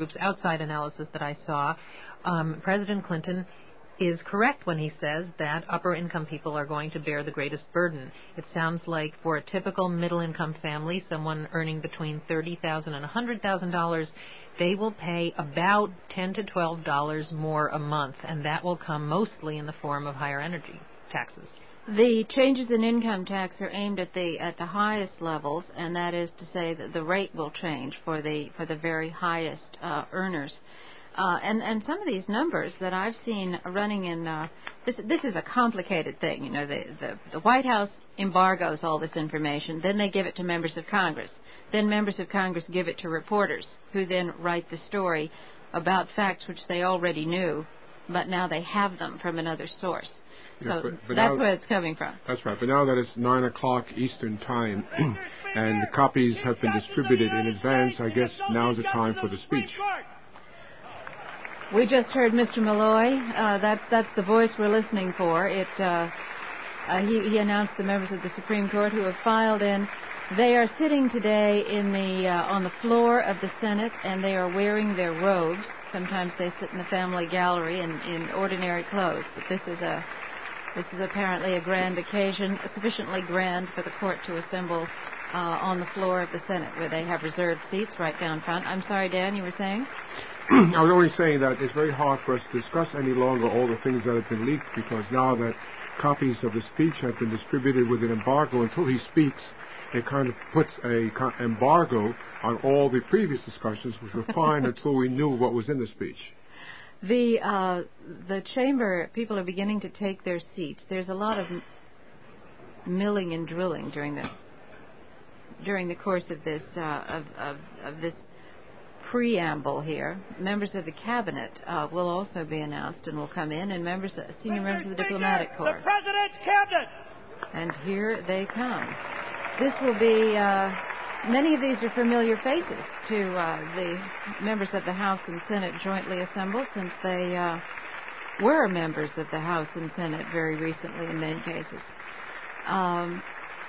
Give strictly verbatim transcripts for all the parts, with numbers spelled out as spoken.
groups outside analysis that I saw, um, President Clinton is correct when he says that upper-income people are going to bear the greatest burden. It sounds like for a typical middle-income family, someone earning between thirty thousand dollars and one hundred thousand dollars, they will pay about ten to twelve dollars more a month, and that will come mostly in the form of higher energy taxes. The changes in income tax are aimed at the at the highest levels, and that is to say that the rate will change for the for the very highest uh, earners. Uh, and and some of these numbers that I've seen running in uh, this this is a complicated thing. You know, the, the the White House embargoes all this information, then they give it to members of Congress. Then members of Congress give it to reporters, who then write the story about facts which they already knew, but now they have them from another source. Yes, so but, but that's now, where it's coming from. That's right. But now that it's nine o'clock Eastern Time and the copies have been distributed in advance, I guess now's the time for the speech. We just heard Mister Malloy. Uh, that's that's the voice we're listening for. It uh, uh, he, he announced the members of the Supreme Court who have filed in. They are sitting today in the uh, on the floor of the Senate, and they are wearing their robes. Sometimes they sit in the family gallery in, in ordinary clothes, but this is a this is apparently a grand occasion, sufficiently grand for the court to assemble uh, on the floor of the Senate, where they have reserved seats right down front. I'm sorry, Dan, you were saying? I was only saying that it's very hard for us to discuss any longer all the things that have been leaked, because now that copies of the speech have been distributed with an embargo until he speaks, it kind of puts a embargo on all the previous discussions, which were fine until we knew what was in the speech. The uh, the chamber, people are beginning to take their seats. There's a lot of m- milling and drilling during the during the course of this uh, of, of of this preamble here. Members of the cabinet uh, will also be announced and will come in, and members, uh, senior Mister members of the Speaker, diplomatic corps. The President's cabinet. And here they come. This will be. Uh, Many of these are familiar faces to uh, the members of the House and Senate jointly assembled, since they uh, were members of the House and Senate very recently in many cases. Um,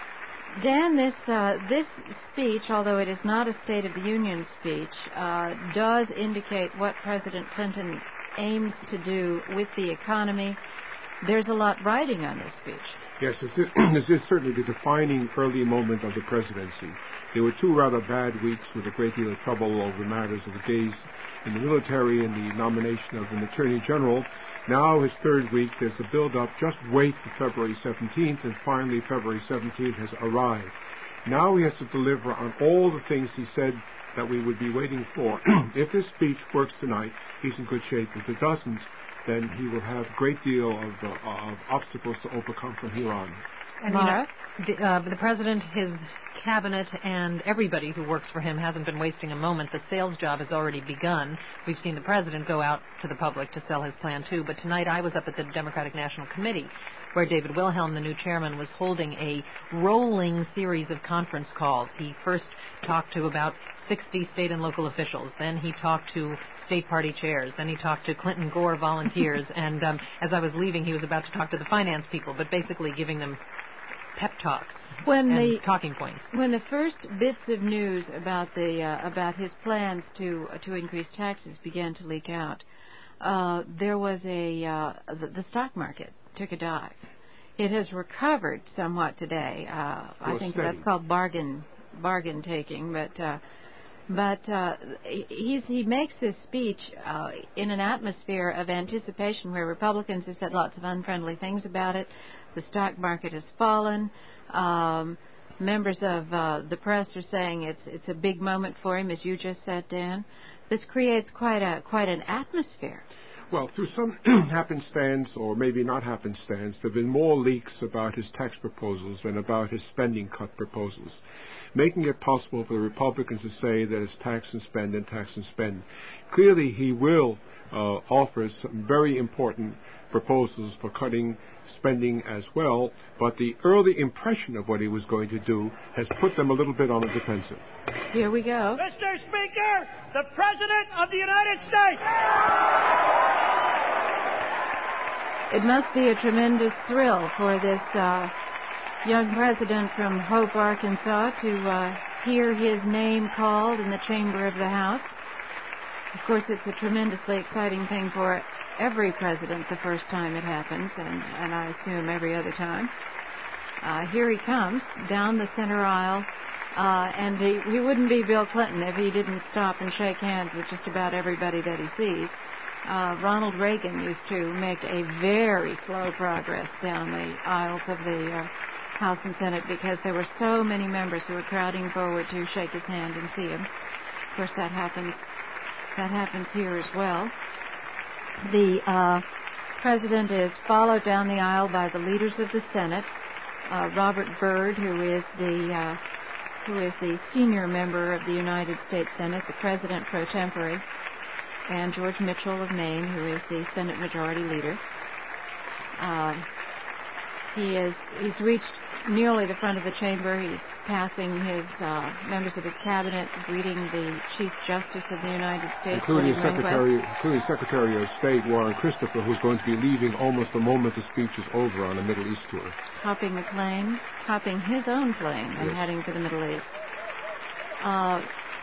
Dan, this uh, this speech, although it is not a State of the Union speech, uh, does indicate what President Clinton aims to do with the economy. There's a lot riding on this speech. Yes, this is, this is certainly the defining early moment of the presidency. There were two rather bad weeks with a great deal of trouble over matters of the days in the military and the nomination of an attorney general. Now his third week, there's a build-up. Just wait for February seventeenth, and finally February seventeenth has arrived. Now he has to deliver on all the things he said that we would be waiting for. If this speech works tonight, he's in good shape. If it doesn't, then he will have a great deal of, uh, of obstacles to overcome from here on. And, you know, the, uh, the President, his cabinet, and everybody who works for him hasn't been wasting a moment. The sales job has already begun. We've seen the President go out to the public to sell his plan, too. But tonight I was up at the Democratic National Committee, where David Wilhelm, the new chairman, was holding a rolling series of conference calls. He first talked to about sixty state and local officials. Then he talked to state party chairs. Then he talked to Clinton Gore volunteers. and um, as I was leaving, he was about to talk to the finance people, but basically giving them pep talks when and the, talking points. When the first bits of news about the uh, about his plans to uh, to increase taxes began to leak out, uh, there was a uh, the, the stock market took a dive. It has recovered somewhat today. Uh, I think steady. that's called bargain bargain taking, but. Uh, But uh, he's, he makes this speech uh, in an atmosphere of anticipation where Republicans have said lots of unfriendly things about it. The stock market has fallen. Um, members of uh, the press are saying it's it's a big moment for him, as you just said, Dan. This creates quite a quite an atmosphere. Well, through some happenstance, or maybe not happenstance, there have been more leaks about his tax proposals than about his spending cut proposals, making it possible for the Republicans to say that it's tax and spend and tax and spend. Clearly, he will uh, offer some very important proposals for cutting spending as well, but the early impression of what he was going to do has put them a little bit on the defensive. Here we go. Mister Speaker, the President of the United States. It must be a tremendous thrill for this uh, young president from Hope, Arkansas, to uh, hear his name called in the chamber of the House. Of course, it's a tremendously exciting thing for every president the first time it happens, and, and I assume every other time. Uh, here he comes down the center aisle, uh, and he, he wouldn't be Bill Clinton if he didn't stop and shake hands with just about everybody that he sees. Uh, Ronald Reagan used to make a very slow progress down the aisles of the uh, House and Senate because there were so many members who were crowding forward to shake his hand and see him. Of course, that happens. That happens here as well. The uh, president is followed down the aisle by the leaders of the Senate. Uh, Robert Byrd, who is the uh, who is the senior member of the United States Senate, the president pro tempore, and George Mitchell of Maine, who is the Senate Majority Leader. Uh, he is he's reached nearly the front of the chamber. He's passing his uh, members of his cabinet, greeting the Chief Justice of the United States, including William Secretary, Rehnquist. including Secretary of State Warren Christopher, who's going to be leaving almost the moment the speech is over on a Middle East tour. Hopping the plane, hopping his own plane, and yes. heading to the Middle East. Uh,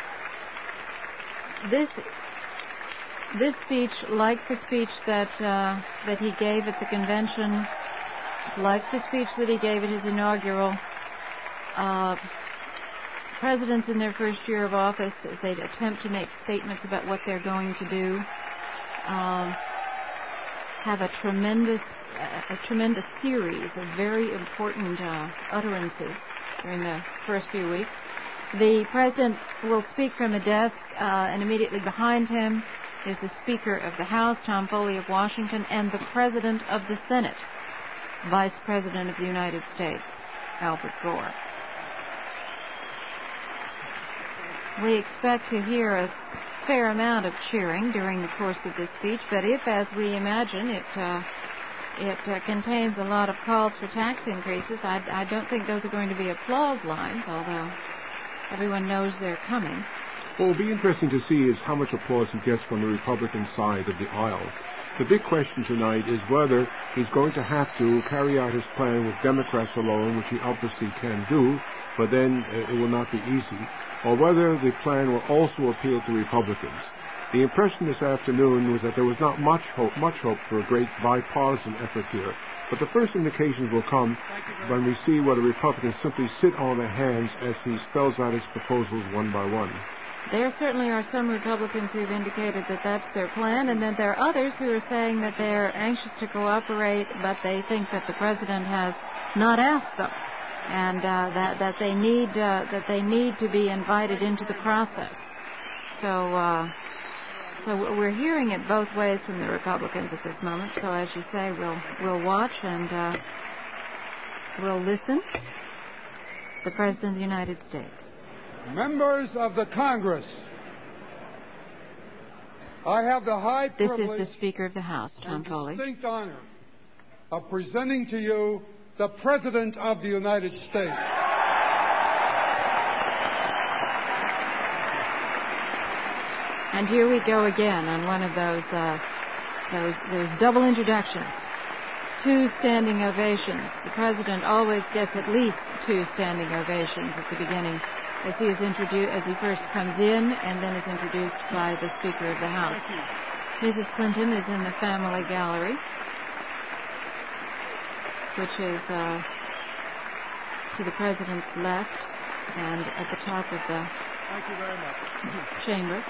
this this speech, like the speech that uh, that he gave at the convention, like the speech that he gave at his inaugural. Uh, presidents in their first year of office, as they attempt to make statements about what they're going to do, um, have a tremendous, a, a tremendous series of very important uh, utterances during the first few weeks. The president will speak from a desk, uh, and immediately behind him is the Speaker of the House, Tom Foley of Washington, and the President of the Senate, Vice President of the United States, Albert Gore. We expect to hear a fair amount of cheering during the course of this speech, but if, as we imagine, it uh, it uh, contains a lot of calls for tax increases, I, I don't think those are going to be applause lines, although everyone knows they're coming. What will be interesting to see is how much applause he gets from the Republican side of the aisle. The big question tonight is whether he's going to have to carry out his plan with Democrats alone, which he obviously can do, but then it will not be easy, or whether the plan will also appeal to Republicans. The impression this afternoon was that there was not much hope, much hope for a great bipartisan effort here, but the first indications will come when we see whether Republicans simply sit on their hands as he spells out his proposals one by one. There certainly are some Republicans who've indicated that that's their plan, and then there are others who are saying that they're anxious to cooperate, but they think that the president has not asked them, and uh, that that they need uh, that they need to be invited into the process. So, uh, so we're hearing it both ways from the Republicans at this moment. So, as you say, we'll we'll watch and uh, we'll listen. The President of the United States. Members of the Congress, I have the high This privilege is the Speaker of the House, Tom and Foley. distinct honor of presenting to you the President of the United States. And here we go again on one of those uh, those, those double introductions. Two standing ovations. The President always gets at least two standing ovations at the beginning, as he is introduced, as he first comes in and then is introduced by the Speaker of the House. Missus Clinton is in the family gallery, which is uh, to the President's left and at the top of the Thank you very much. chamber.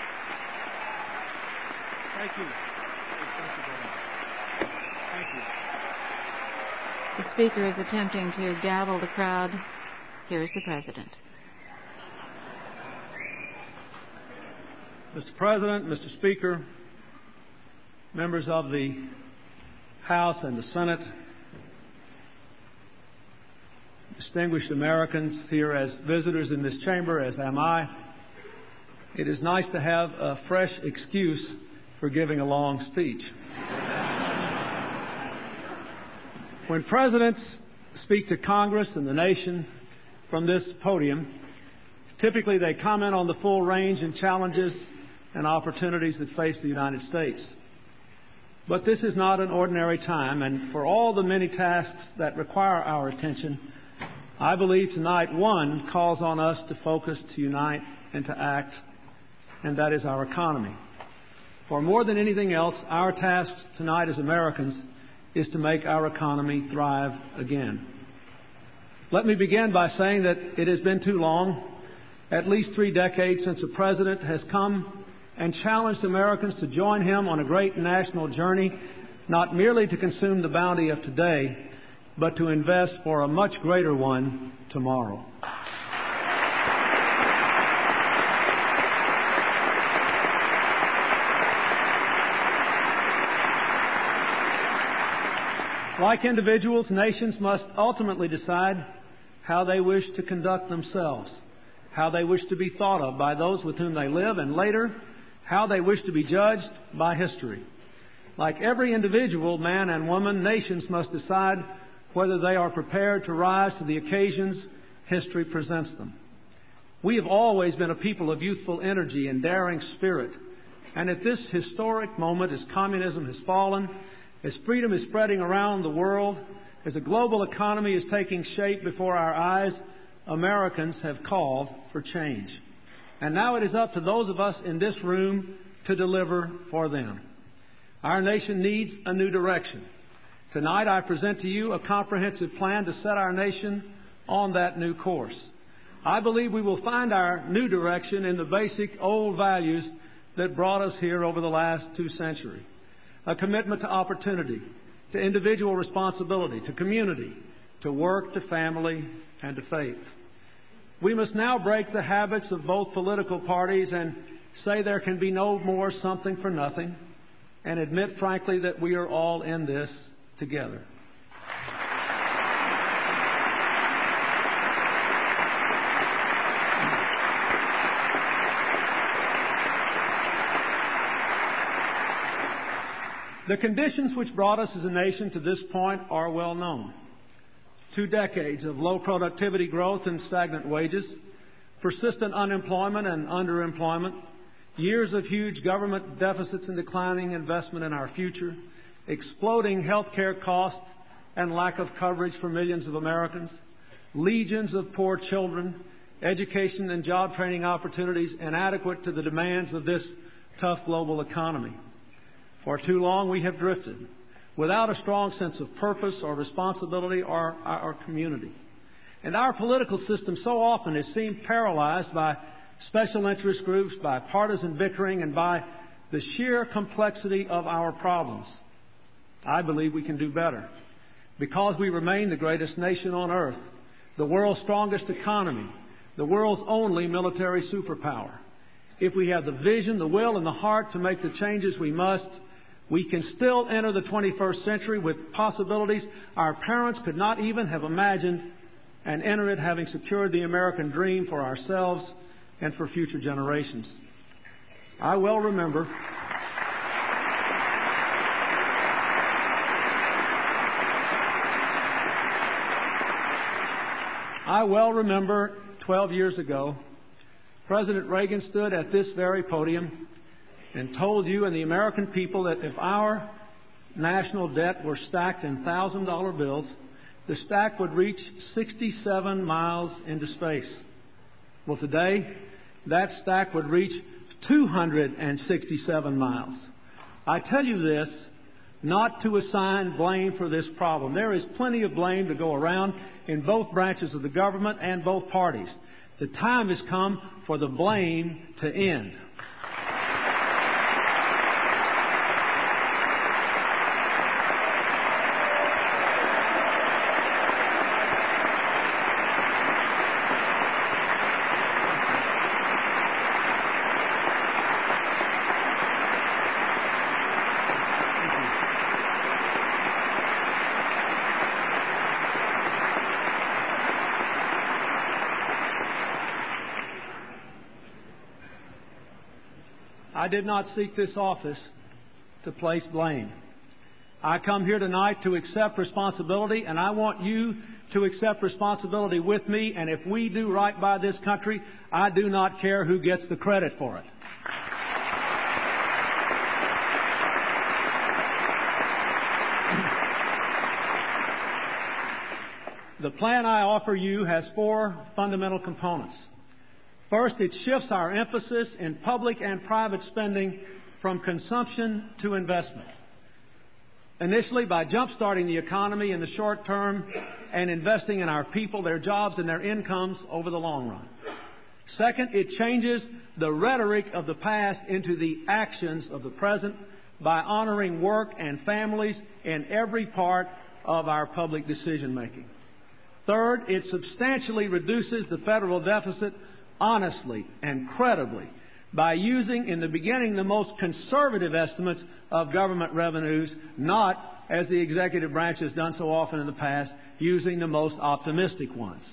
Thank you. Thank you very much. Thank you. The Speaker is attempting to gavel the crowd. Here is the President. Mister President, Mister Speaker, members of the House and the Senate, distinguished Americans here as visitors in this chamber, as am I, it is nice to have a fresh excuse for giving a long speech. When presidents speak to Congress and the nation from this podium, typically they comment on the full range and challenges and opportunities that face the United States. But this is not an ordinary time, and for all the many tasks that require our attention, I believe tonight one calls on us to focus, to unite, and to act, and that is our economy. For more than anything else, our task tonight as Americans is to make our economy thrive again. Let me begin by saying that it has been too long, at least three decades, since a president has come and challenged Americans to join him on a great national journey, not merely to consume the bounty of today, but to invest for a much greater one tomorrow. Like individuals, nations must ultimately decide how they wish to conduct themselves, how they wish to be thought of by those with whom they live, and later, how they wish to be judged by history. Like every individual, man and woman, nations must decide whether they are prepared to rise to the occasions history presents them. We have always been a people of youthful energy and daring spirit, and at this historic moment, as communism has fallen, as freedom is spreading around the world, as a global economy is taking shape before our eyes, Americans have called for change. And now it is up to those of us in this room to deliver for them. Our nation needs a new direction. Tonight I present to you a comprehensive plan to set our nation on that new course. I believe we will find our new direction in the basic old values that brought us here over the last two centuries. A commitment to opportunity, to individual responsibility, to community, to work, to family, and to faith. We must now break the habits of both political parties and say there can be no more something for nothing, and admit frankly that we are all in this together. The conditions which brought us as a nation to this point are well known. Two decades of low productivity growth and stagnant wages, persistent unemployment and underemployment, years of huge government deficits and declining investment in our future, exploding health care costs and lack of coverage for millions of Americans, legions of poor children, education and job training opportunities inadequate to the demands of this tough global economy. For too long we have drifted without a strong sense of purpose or responsibility or our community. And our political system so often is seen paralyzed by special interest groups, by partisan bickering, and by the sheer complexity of our problems. I believe we can do better. Because we remain the greatest nation on earth, the world's strongest economy, the world's only military superpower. If we have the vision, the will, and the heart to make the changes we must, we can still enter the twenty-first century with possibilities our parents could not even have imagined, and enter it having secured the American dream for ourselves and for future generations. I well remember I well remember twelve years ago, President Reagan stood at this very podium and told you and the American people that if our national debt were stacked in one thousand dollar bills, the stack would reach sixty-seven miles into space. Well, today, that stack would reach two hundred sixty-seven miles. I tell you this not to assign blame for this problem. There is plenty of blame to go around in both branches of the government and both parties. The time has come for the blame to end. I did not seek this office to place blame. I come here tonight to accept responsibility, and I want you to accept responsibility with me. And if we do right by this country, I do not care who gets the credit for it. The plan I offer you has four fundamental components. First, it shifts our emphasis in public and private spending from consumption to investment. Initially, by jump-starting the economy in the short term and investing in our people, their jobs, and their incomes over the long run. Second, it changes the rhetoric of the past into the actions of the present by honoring work and families in every part of our public decision-making. Third, it substantially reduces the federal deficit honestly and credibly by using, in the beginning, the most conservative estimates of government revenues, not, as the executive branch has done so often in the past, using the most optimistic ones.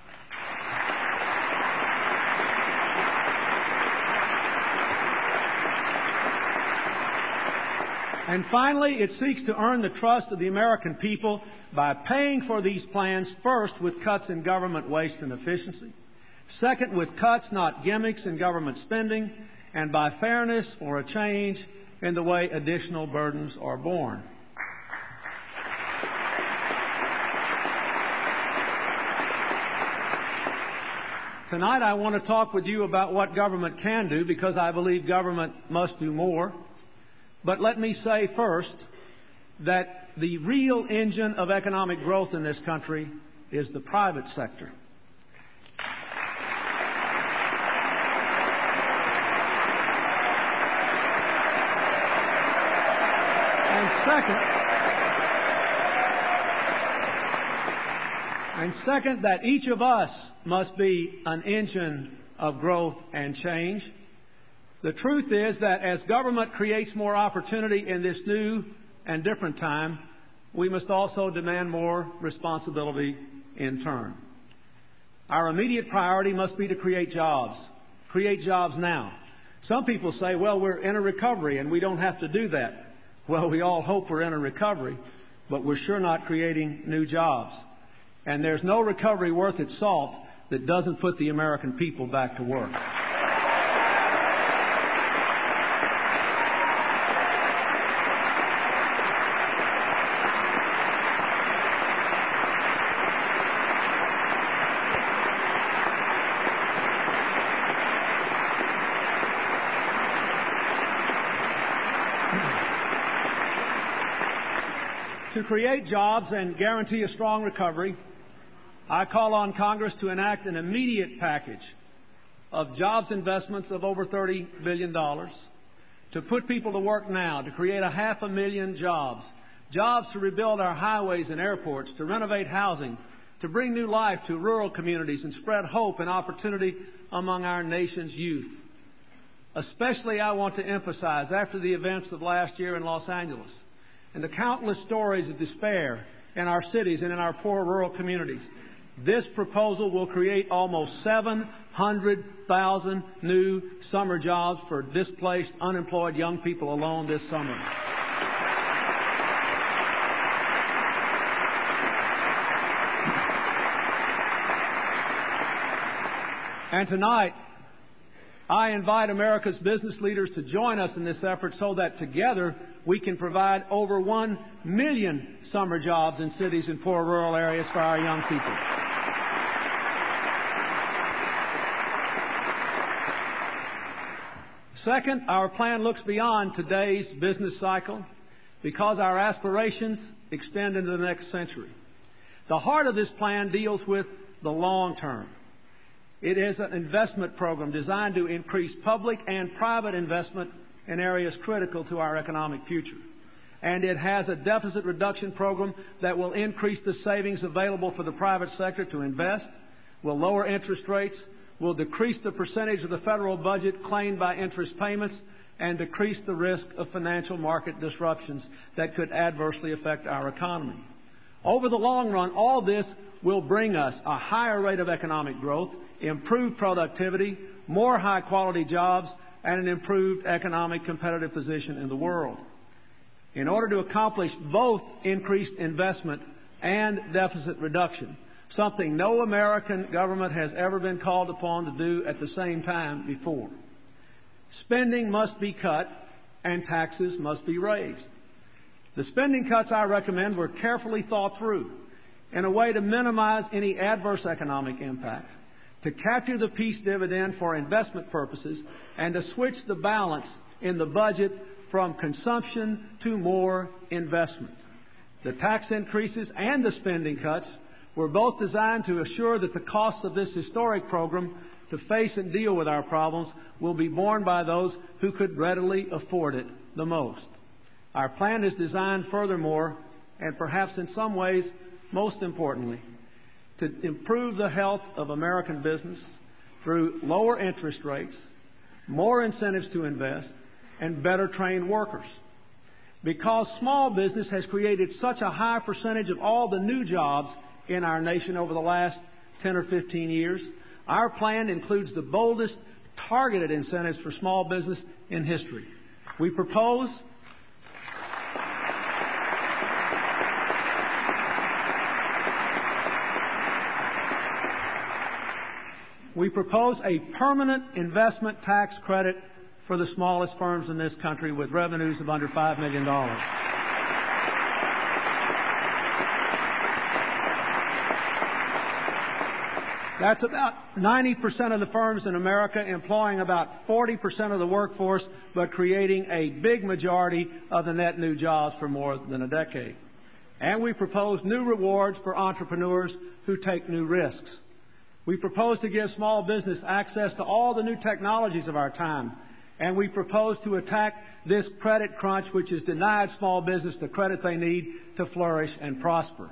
And finally, it seeks to earn the trust of the American people by paying for these plans first with cuts in government waste and efficiency, second with cuts, not gimmicks, in government spending, and by fairness or a change in the way additional burdens are borne. Tonight I want to talk with you about what government can do, because I believe government must do more. But let me say first that the real engine of economic growth in this country is the private sector. And second, and second, that each of us must be an engine of growth and change. The truth is that as government creates more opportunity in this new and different time, we must also demand more responsibility in turn. Our immediate priority must be to create jobs. Create jobs now. Some people say, well, we're in a recovery and we don't have to do that. Well, we all hope we're in a recovery, but we're sure not creating new jobs. And there's no recovery worth its salt that doesn't put the American people back to work. To create jobs and guarantee a strong recovery, I call on Congress to enact an immediate package of jobs investments of over thirty billion dollars, to put people to work now, to create a half a million jobs, jobs to rebuild our highways and airports, to renovate housing, to bring new life to rural communities and spread hope and opportunity among our nation's youth. Especially, I want to emphasize, after the events of last year in Los Angeles, and the countless stories of despair in our cities and in our poor rural communities, this proposal will create almost seven hundred thousand new summer jobs for displaced, unemployed young people alone this summer. And tonight, I invite America's business leaders to join us in this effort so that together we can provide over one million summer jobs in cities and poor rural areas for our young people. Second, our plan looks beyond today's business cycle because our aspirations extend into the next century. The heart of this plan deals with the long term. It is an investment program designed to increase public and private investment in areas critical to our economic future. And it has a deficit reduction program that will increase the savings available for the private sector to invest, will lower interest rates, will decrease the percentage of the federal budget claimed by interest payments, and decrease the risk of financial market disruptions that could adversely affect our economy. Over the long run, all this will bring us a higher rate of economic growth, improved productivity, more high-quality jobs, and an improved economic competitive position in the world. In order to accomplish both increased investment and deficit reduction, something no American government has ever been called upon to do at the same time before, spending must be cut and taxes must be raised. The spending cuts I recommend were carefully thought through in a way to minimize any adverse economic impact. to capture the peace dividend for investment purposes, and to switch the balance in the budget from consumption to more investment. The tax increases and the spending cuts were both designed to assure that the costs of this historic program to face and deal with our problems will be borne by those who could readily afford it the most. Our plan is designed furthermore, and perhaps in some ways most importantly, to improve the health of American business through lower interest rates, more incentives to invest, and better trained workers. Because small business has created such a high percentage of all the new jobs in our nation over the last ten or fifteen years, our plan includes the boldest targeted incentives for small business in history. We propose We propose a permanent investment tax credit for the smallest firms in this country with revenues of under five million dollars. That's about ninety percent of the firms in America, employing about forty percent of the workforce, but creating a big majority of the net new jobs for more than a decade. And we propose new rewards for entrepreneurs who take new risks. We propose to give small business access to all the new technologies of our time. And we propose to attack this credit crunch which has denied small business the credit they need to flourish and prosper.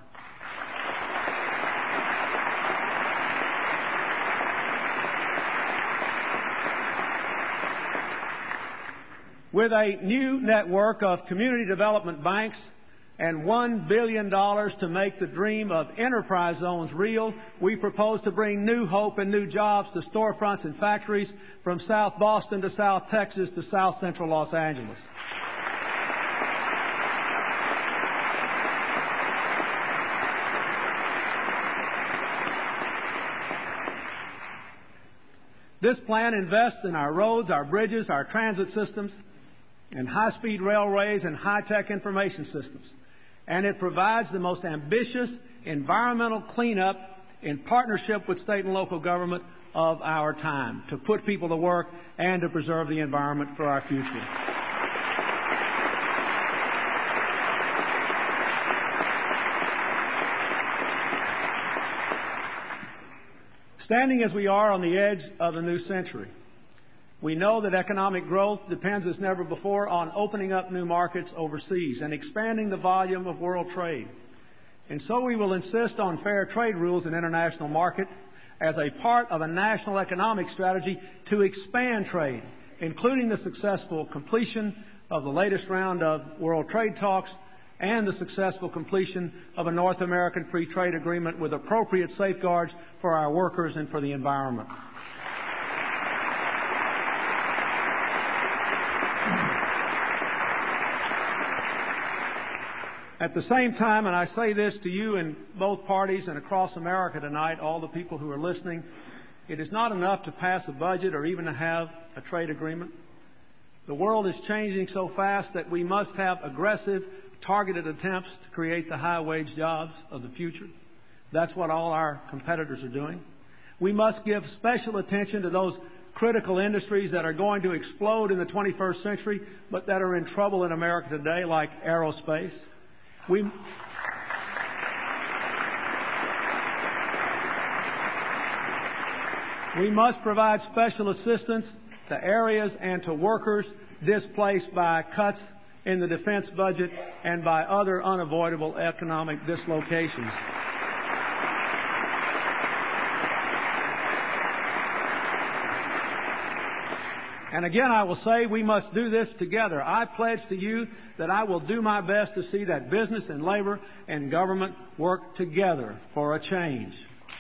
With a new network of community development banks and one billion dollars to make the dream of enterprise zones real, we propose to bring new hope and new jobs to storefronts and factories from South Boston to South Texas to South Central Los Angeles. This plan invests in our roads, our bridges, our transit systems, and high-speed railways and high-tech information systems. And it provides the most ambitious environmental cleanup in partnership with state and local government of our time to put people to work and to preserve the environment for our future. Standing as we are on the edge of a new century, we know that economic growth depends as never before on opening up new markets overseas and expanding the volume of world trade. And so we will insist on fair trade rules in international markets as a part of a national economic strategy to expand trade, including the successful completion of the latest round of world trade talks and the successful completion of a North American free trade agreement with appropriate safeguards for our workers and for the environment. At the same time, and I say this to you in both parties and across America tonight, all the people who are listening, it is not enough to pass a budget or even to have a trade agreement. The world is changing so fast that we must have aggressive, targeted attempts to create the high-wage jobs of the future. That's what all our competitors are doing. We must give special attention to those critical industries that are going to explode in the twenty-first century, but that are in trouble in America today, like aerospace. We, we must provide special assistance to areas and to workers displaced by cuts in the defense budget and by other unavoidable economic dislocations. And again, I will say we must do this together. I pledge to you that I will do my best to see that business and labor and government work together for a change.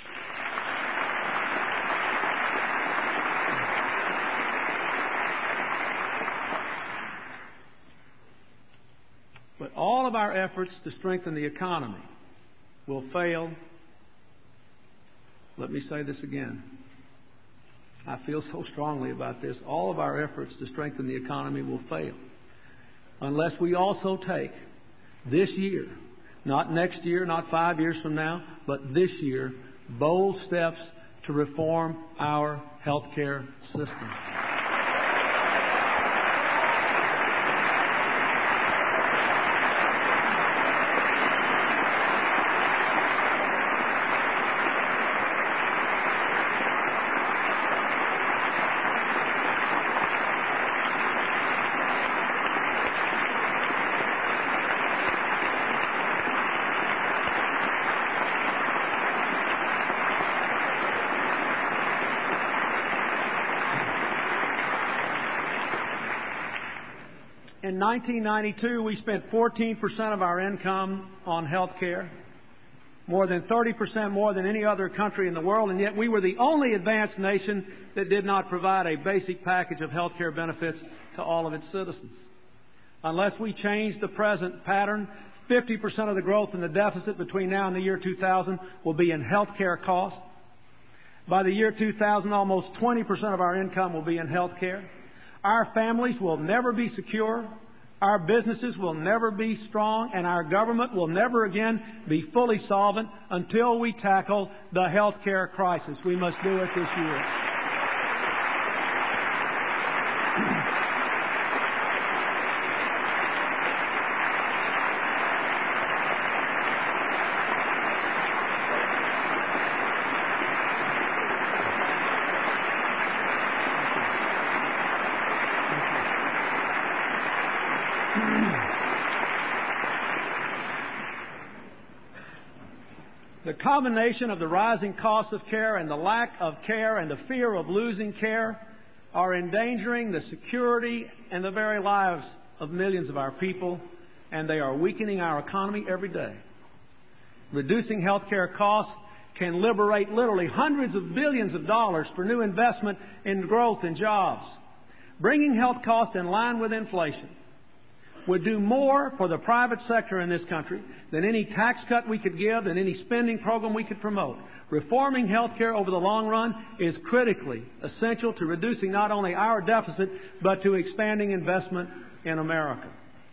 But all of our efforts to strengthen the economy will fail. Let me say this again. I feel so strongly about this. All of our efforts to strengthen the economy will fail unless we also take this year, not next year, not five years from now, but this year, bold steps to reform our health care system. In nineteen ninety-two, we spent fourteen percent of our income on health care, more than thirty percent more than any other country in the world, and yet we were the only advanced nation that did not provide a basic package of health care benefits to all of its citizens. Unless we change the present pattern, fifty percent of the growth in the deficit between now and the year two thousand will be in health care costs. By the year two thousand, almost twenty percent of our income will be in health care. Our families will never be secure, our businesses will never be strong, and our government will never again be fully solvent until we tackle the health care crisis. We must do it this year. The combination of the rising cost of care and the lack of care and the fear of losing care are endangering the security and the very lives of millions of our people, and they are weakening our economy every day. Reducing health care costs can liberate literally hundreds of billions of dollars for new investment in growth and jobs. Bringing health costs in line with inflation would do more for the private sector in this country than any tax cut we could give, than any spending program we could promote. Reforming health care over the long run is critically essential to reducing not only our deficit, but to expanding investment in America.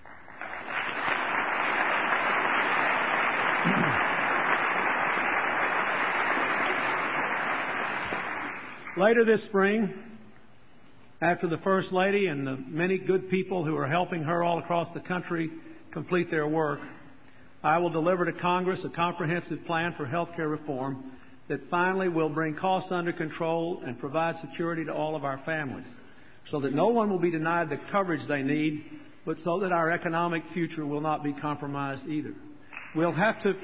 Later this spring, after the First Lady and the many good people who are helping her all across the country complete their work, I will deliver to Congress a comprehensive plan for health care reform that finally will bring costs under control and provide security to all of our families, so that no one will be denied the coverage they need, but so that our economic future will not be compromised either. We'll have to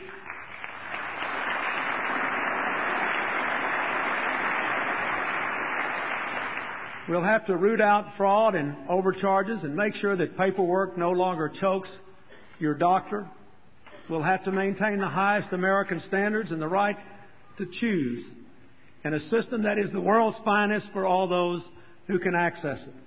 We'll have to root out fraud and overcharges and make sure that paperwork no longer chokes your doctor. We'll have to maintain the highest American standards and the right to choose, and a system that is the world's finest for all those who can access it.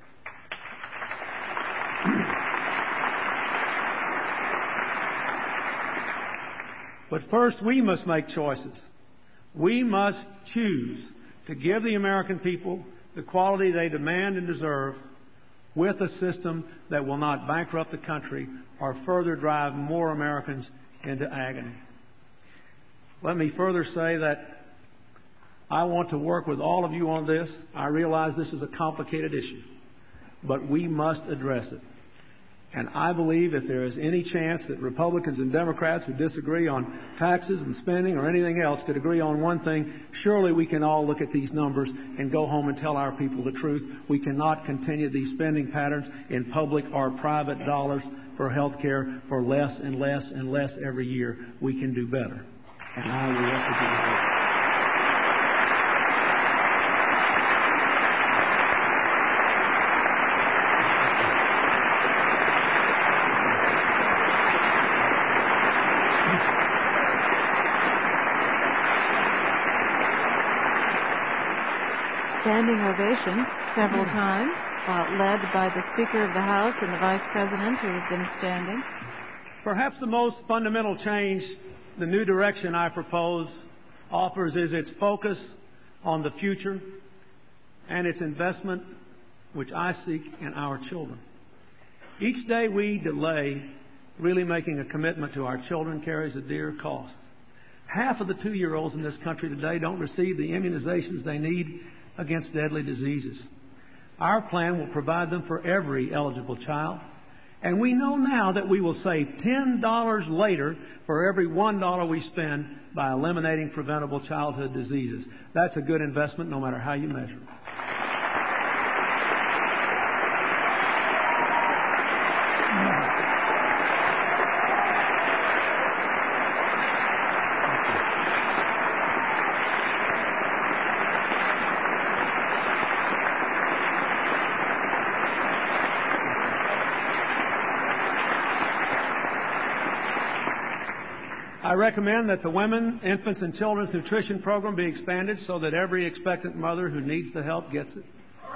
But first, we must make choices. We must choose to give the American people the quality they demand and deserve, with a system that will not bankrupt the country or further drive more Americans into agony. Let me further say that I want to work with all of you on this. I realize this is a complicated issue, but we must address it. And I believe if there is any chance that Republicans and Democrats who disagree on taxes and spending or anything else could agree on one thing, surely we can all look at these numbers and go home and tell our people the truth. We cannot continue these spending patterns in public or private dollars for health care for less and less and less every year. We can do better. And I will represent it. Standing ovation several times, uh, led by the Speaker of the House and the Vice President, who have been standing. Perhaps the most fundamental change the new direction I propose offers is its focus on the future and its investment, which I seek in our children. Each day we delay really making a commitment to our children carries a dear cost. Half of the two-year-olds in this country today don't receive the immunizations they need against deadly diseases. Our plan will provide them for every eligible child. And we know now that we will save ten dollars later for every one dollar we spend by eliminating preventable childhood diseases. That's a good investment no matter how you measure it. I recommend that the Women, Infants, and Children's Nutrition Program be expanded so that every expectant mother who needs the help gets it.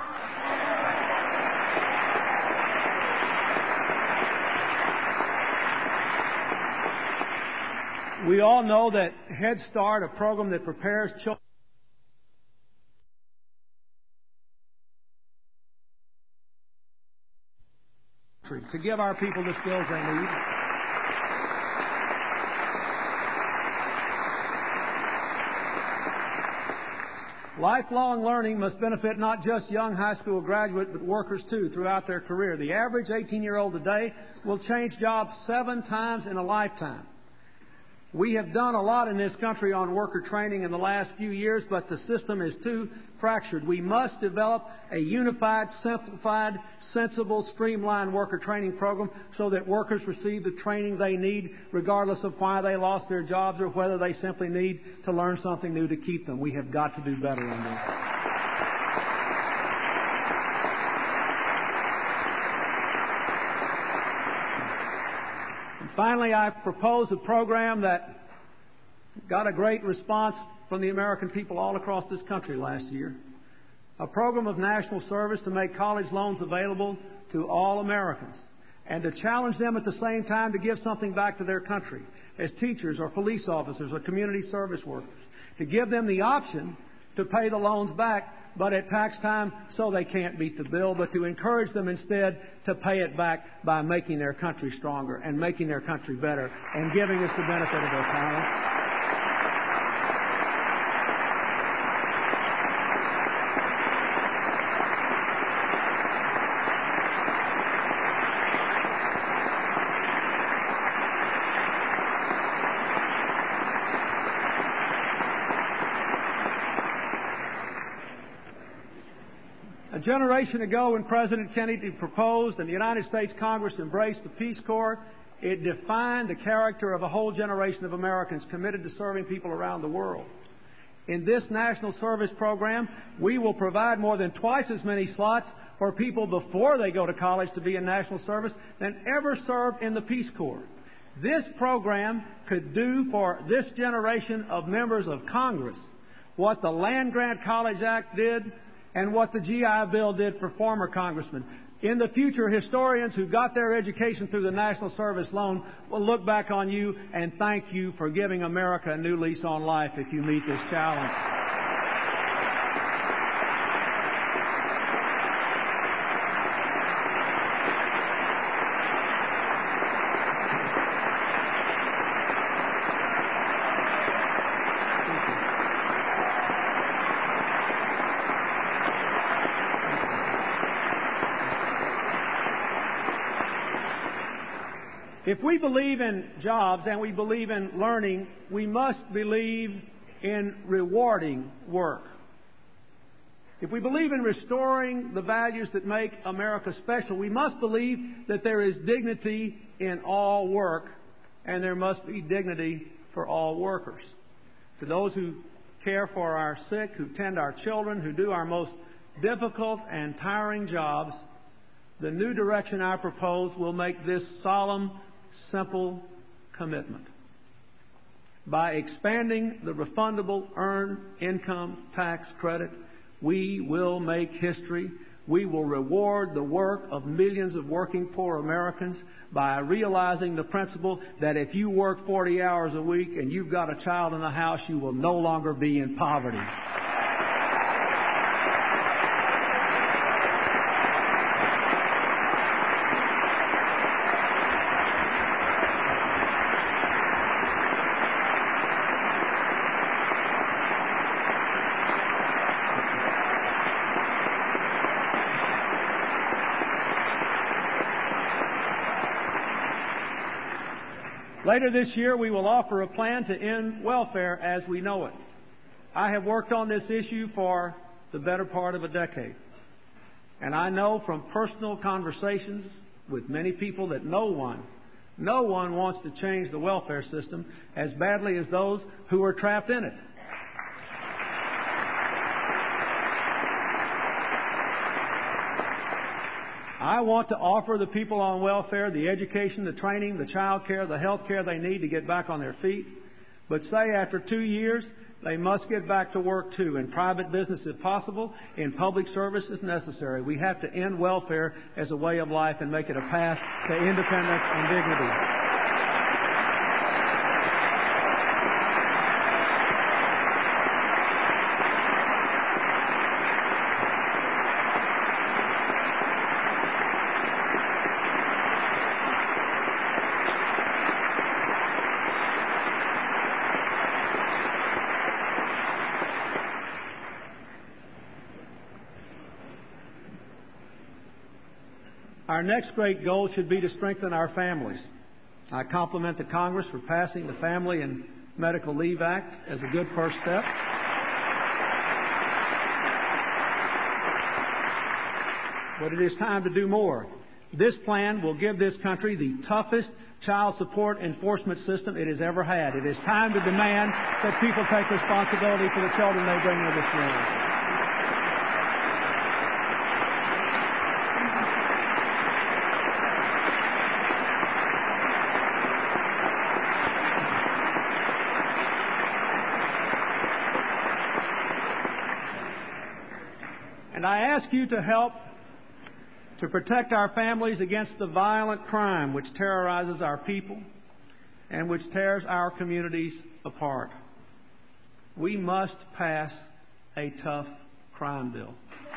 We all know that Head Start, a program that prepares children to give our people the skills they need. Lifelong learning must benefit not just young high school graduates, but workers too throughout their career. The average eighteen-year-old today will change jobs seven times in a lifetime. We have done a lot in this country on worker training in the last few years, but the system is too fractured. We must develop a unified, simplified, sensible, streamlined worker training program so that workers receive the training they need regardless of why they lost their jobs or whether they simply need to learn something new to keep them. We have got to do better on this. Finally, I propose a program that got a great response from the American people all across this country last year. A program of national service to make college loans available to all Americans and to challenge them at the same time to give something back to their country as teachers or police officers or community service workers. To give them the option to pay the loans back, but at tax time so they can't beat the bill, but to encourage them instead to pay it back by making their country stronger and making their country better and giving us the benefit of their talent. A generation ago, when President Kennedy proposed and the United States Congress embraced the Peace Corps, it defined the character of a whole generation of Americans committed to serving people around the world. In this National Service Program, we will provide more than twice as many slots for people before they go to college to be in national service than ever served in the Peace Corps. This program could do for this generation of members of Congress what the Land Grant College Act did and what the G I Bill did for former congressmen. In the future, historians who got their education through the National Service Loan will look back on you and thank you for giving America a new lease on life if you meet this challenge. If we believe in jobs and we believe in learning, we must believe in rewarding work. If we believe in restoring the values that make America special, we must believe that there is dignity in all work and there must be dignity for all workers. To those who care for our sick, who tend our children, who do our most difficult and tiring jobs, the new direction I propose will make this solemn, simple commitment. By expanding the refundable earned income tax credit, we will make history. We will reward the work of millions of working poor Americans by realizing the principle that if you work forty hours a week and you've got a child in the house, you will no longer be in poverty. Later this year, we will offer a plan to end welfare as we know it. I have worked on this issue for the better part of a decade. And I know from personal conversations with many people that no one, no one wants to change the welfare system as badly as those who are trapped in it. I want to offer the people on welfare the education, the training, the child care, the health care they need to get back on their feet. But say after two years, they must get back to work too, in private business if possible, in public service if necessary. We have to end welfare as a way of life and make it a path to independence and dignity. Our next great goal should be to strengthen our families. I compliment the Congress for passing the Family and Medical Leave Act as a good first step. But it is time to do more. This plan will give this country the toughest child support enforcement system it has ever had. It is time to demand that people take responsibility for the children they bring into this world. And I ask you to help to protect our families against the violent crime which terrorizes our people and which tears our communities apart. We must pass a tough crime bill.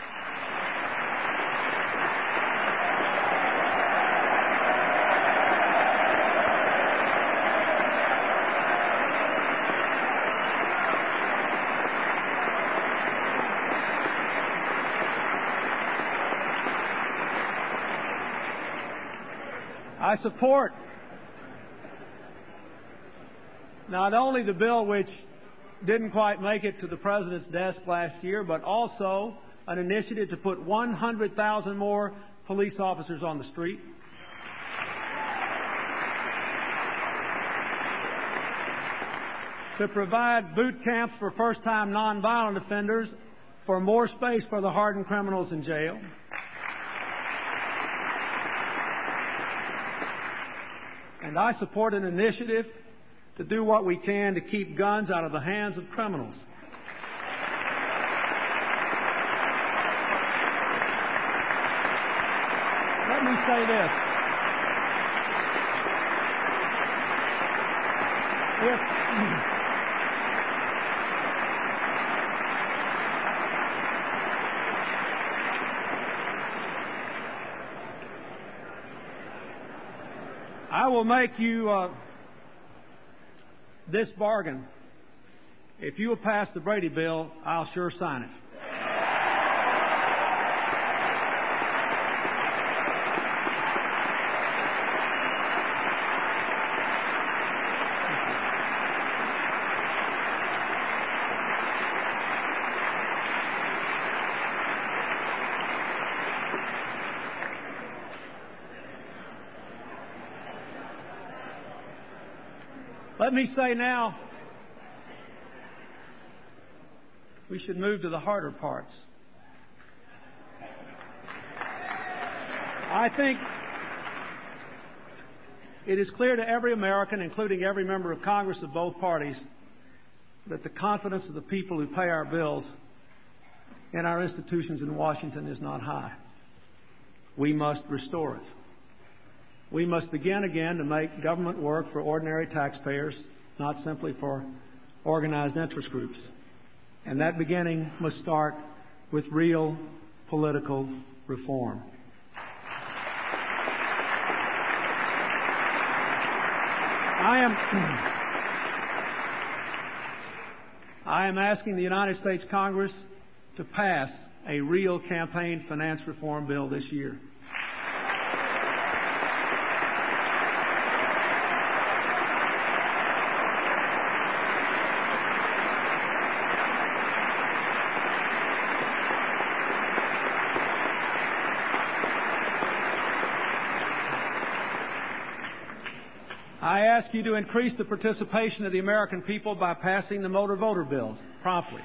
I support not only the bill which didn't quite make it to the President's desk last year, but also an initiative to put one hundred thousand more police officers on the street. To provide boot camps for first-time nonviolent offenders, for more space for the hardened criminals in jail. And I support an initiative to do what we can to keep guns out of the hands of criminals. Let me say this. If, I will make you uh, this bargain. If you will pass the Brady bill, I'll sure sign it. Let me say now, we should move to the harder parts. I think it is clear to every American, including every member of Congress of both parties, that the confidence of the people who pay our bills in our institutions in Washington is not high. We must restore it. We must begin again to make government work for ordinary taxpayers, not simply for organized interest groups. And that beginning must start with real political reform. I am, I am asking the United States Congress to pass a real campaign finance reform bill this year. I ask you to increase the participation of the American people by passing the motor voter bill promptly.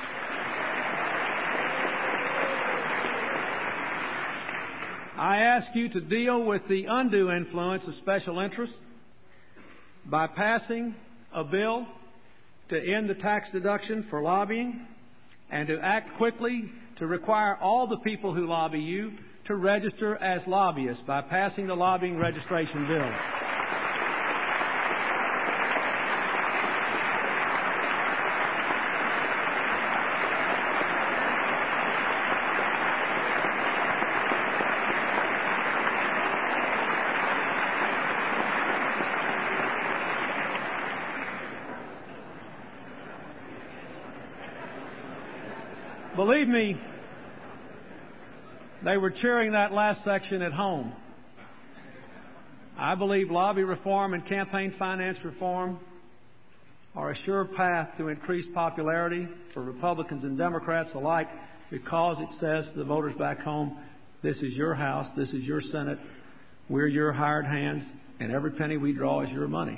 I ask you to deal with the undue influence of special interests by passing a bill to end the tax deduction for lobbying and to act quickly to require all the people who lobby you to register as lobbyists by passing the lobbying registration bill. Believe me, they were cheering that last section at home. I believe lobby reform and campaign finance reform are a sure path to increased popularity for Republicans and Democrats alike because it says to the voters back home, this is your House, this is your Senate, we're your hired hands, and every penny we draw is your money.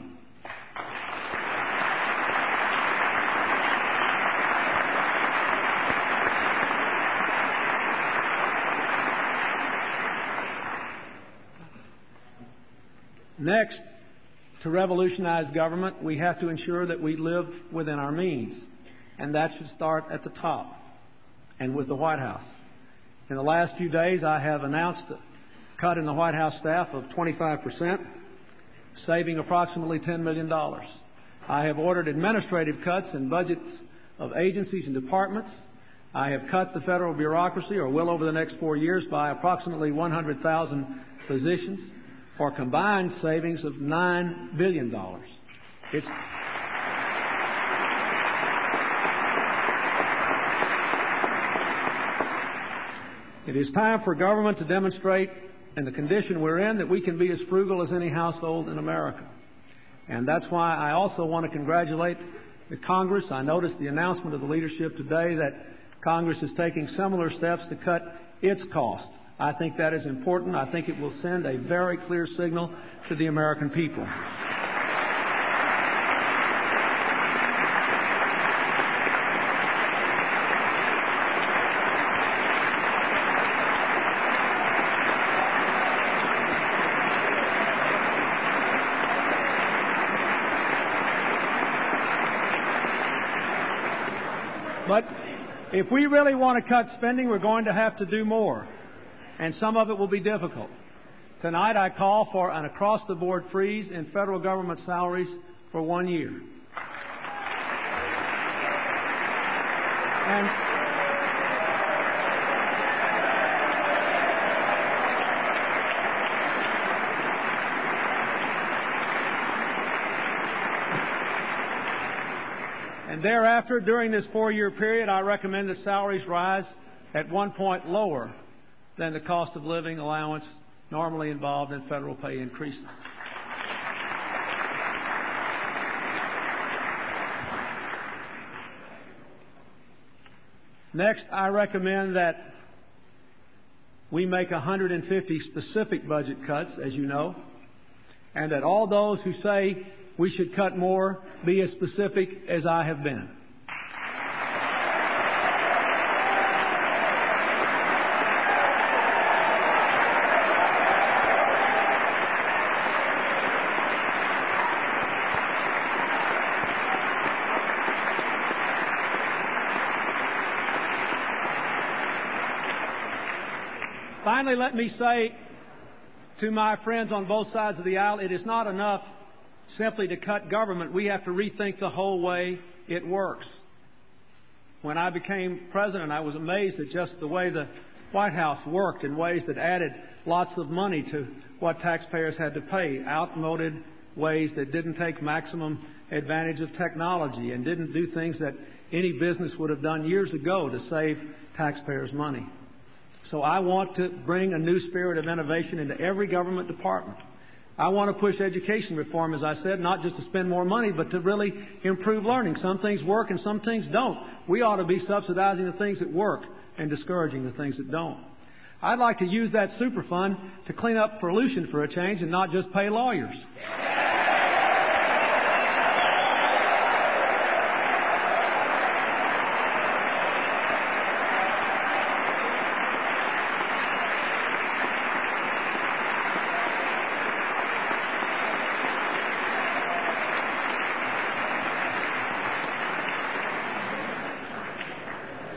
Next, to revolutionize government, we have to ensure that we live within our means. And that should start at the top and with the White House. In the last few days, I have announced a cut in the White House staff of twenty-five percent, saving approximately ten million dollars. I have ordered administrative cuts in budgets of agencies and departments. I have cut the federal bureaucracy, or will over the next four years, by approximately one hundred thousand positions, for a combined savings of nine billion dollars. It's It is time for government to demonstrate, in the condition we're in, that we can be as frugal as any household in America. And that's why I also want to congratulate the Congress. I noticed the announcement of the leadership today that Congress is taking similar steps to cut its cost. I think that is important. I think it will send a very clear signal to the American people. But if we really want to cut spending, we're going to have to do more. And some of it will be difficult. Tonight I call for an across-the-board freeze in federal government salaries for one year. And And thereafter, during this four-year period, I recommend that salaries rise at one point lower than the cost of living allowance normally involved in federal pay increases. Next, I recommend that we make one hundred fifty specific budget cuts, as you know, and that all those who say we should cut more be as specific as I have been. Finally, let me say to my friends on both sides of the aisle, it is not enough simply to cut government. We have to rethink the whole way it works. When I became president, I was amazed at just the way the White House worked in ways that added lots of money to what taxpayers had to pay, outmoded ways that didn't take maximum advantage of technology and didn't do things that any business would have done years ago to save taxpayers money. So I want to bring a new spirit of innovation into every government department. I want to push education reform, as I said, not just to spend more money, but to really improve learning. Some things work and some things don't. We ought to be subsidizing the things that work and discouraging the things that don't. I'd like to use that Superfund to clean up pollution for a change and not just pay lawyers.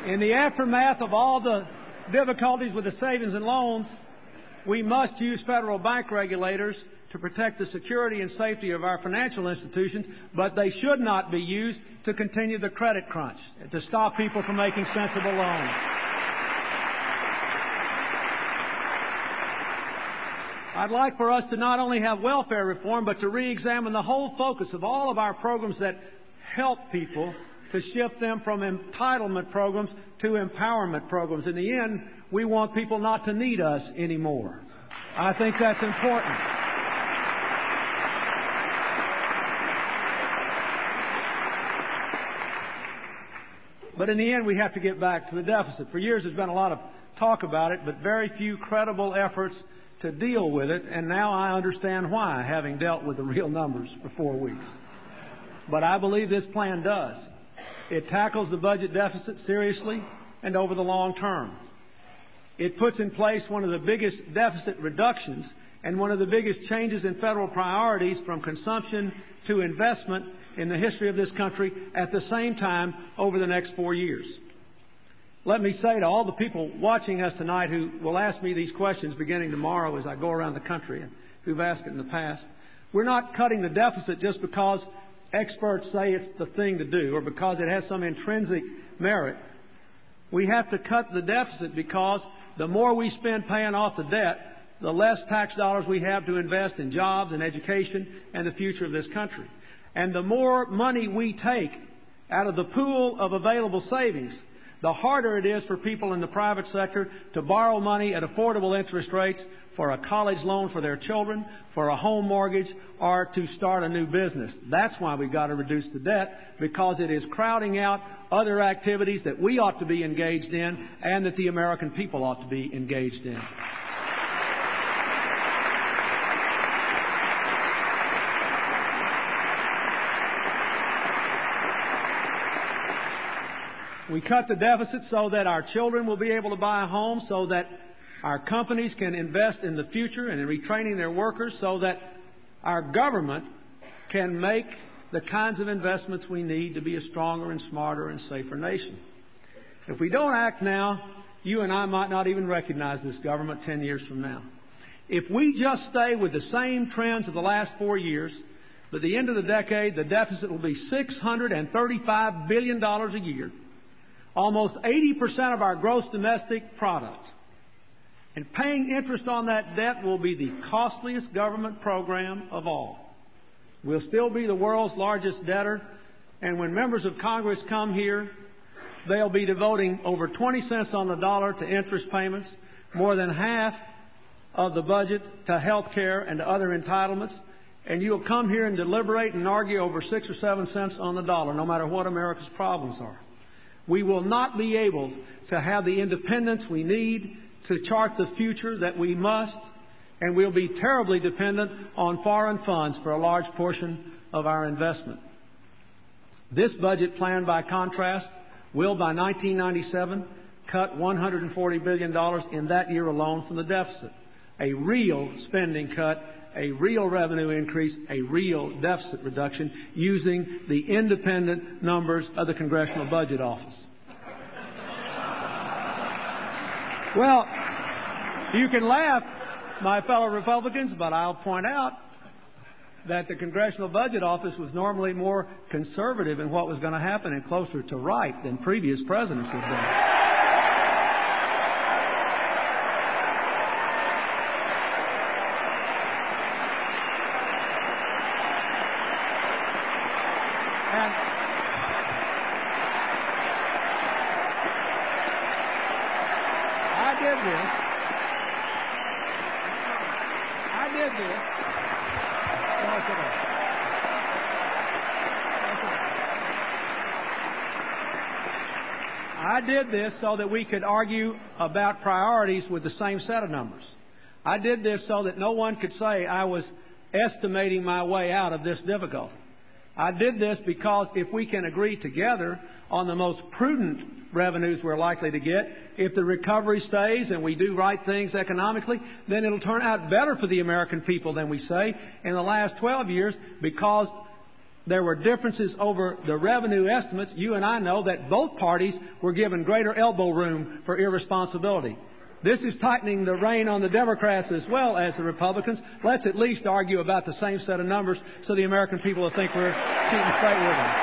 In the aftermath of all the difficulties with the savings and loans, we must use federal bank regulators to protect the security and safety of our financial institutions, but they should not be used to continue the credit crunch, to stop people from making sensible loans. I'd like for us to not only have welfare reform, but to re-examine the whole focus of all of our programs that help people, to shift them from entitlement programs to empowerment programs. In the end, we want people not to need us anymore. I think that's important. But in the end, we have to get back to the deficit. For years, there's been a lot of talk about it, but very few credible efforts to deal with it, and now I understand why, having dealt with the real numbers for four weeks. But I believe this plan does. It tackles the budget deficit seriously and over the long term. It puts in place one of the biggest deficit reductions and one of the biggest changes in federal priorities from consumption to investment in the history of this country at the same time over the next four years. Let me say to all the people watching us tonight who will ask me these questions beginning tomorrow as I go around the country and who've asked it in the past, we're not cutting the deficit just because experts say it's the thing to do or because it has some intrinsic merit. We have to cut the deficit because the more we spend paying off the debt, the less tax dollars we have to invest in jobs and education and the future of this country. And the more money we take out of the pool of available savings, the harder it is for people in the private sector to borrow money at affordable interest rates for a college loan for their children, for a home mortgage, or to start a new business. That's why we've got to reduce the debt, because it is crowding out other activities that we ought to be engaged in and that the American people ought to be engaged in. We cut the deficit so that our children will be able to buy a home, so that our companies can invest in the future and in retraining their workers, so that our government can make the kinds of investments we need to be a stronger and smarter and safer nation. If we don't act now, you and I might not even recognize this government ten years from now. If we just stay with the same trends of the last four years, by the end of the decade, the deficit will be six hundred thirty-five billion dollars a year. Almost eighty percent of our gross domestic product. And paying interest on that debt will be the costliest government program of all. We'll still be the world's largest debtor, and when members of Congress come here, they'll be devoting over twenty cents on the dollar to interest payments, more than half of the budget to health care and to other entitlements, and you'll come here and deliberate and argue over six or seven cents on the dollar, no matter what America's problems are. We will not be able to have the independence we need to chart the future that we must, and we'll be terribly dependent on foreign funds for a large portion of our investment. This budget plan, by contrast, will by nineteen ninety-seven cut one hundred forty billion dollars in that year alone from the deficit. A real spending cut, a real revenue increase, a real deficit reduction using the independent numbers of the Congressional Budget Office. Well, you can laugh, my fellow Republicans, but I'll point out that the Congressional Budget Office was normally more conservative in what was going to happen and closer to right than previous presidents have been. I did this so that we could argue about priorities with the same set of numbers. I did this so that no one could say I was estimating my way out of this difficulty. I did this because if we can agree together on the most prudent revenues we're likely to get, if the recovery stays and we do right things economically, then it'll turn out better for the American people than we say in the last twelve years, because there were differences over the revenue estimates, you and I know that both parties were given greater elbow room for irresponsibility. This is tightening the rein on the Democrats as well as the Republicans. Let's at least argue about the same set of numbers so the American people will think we're keeping straight with them.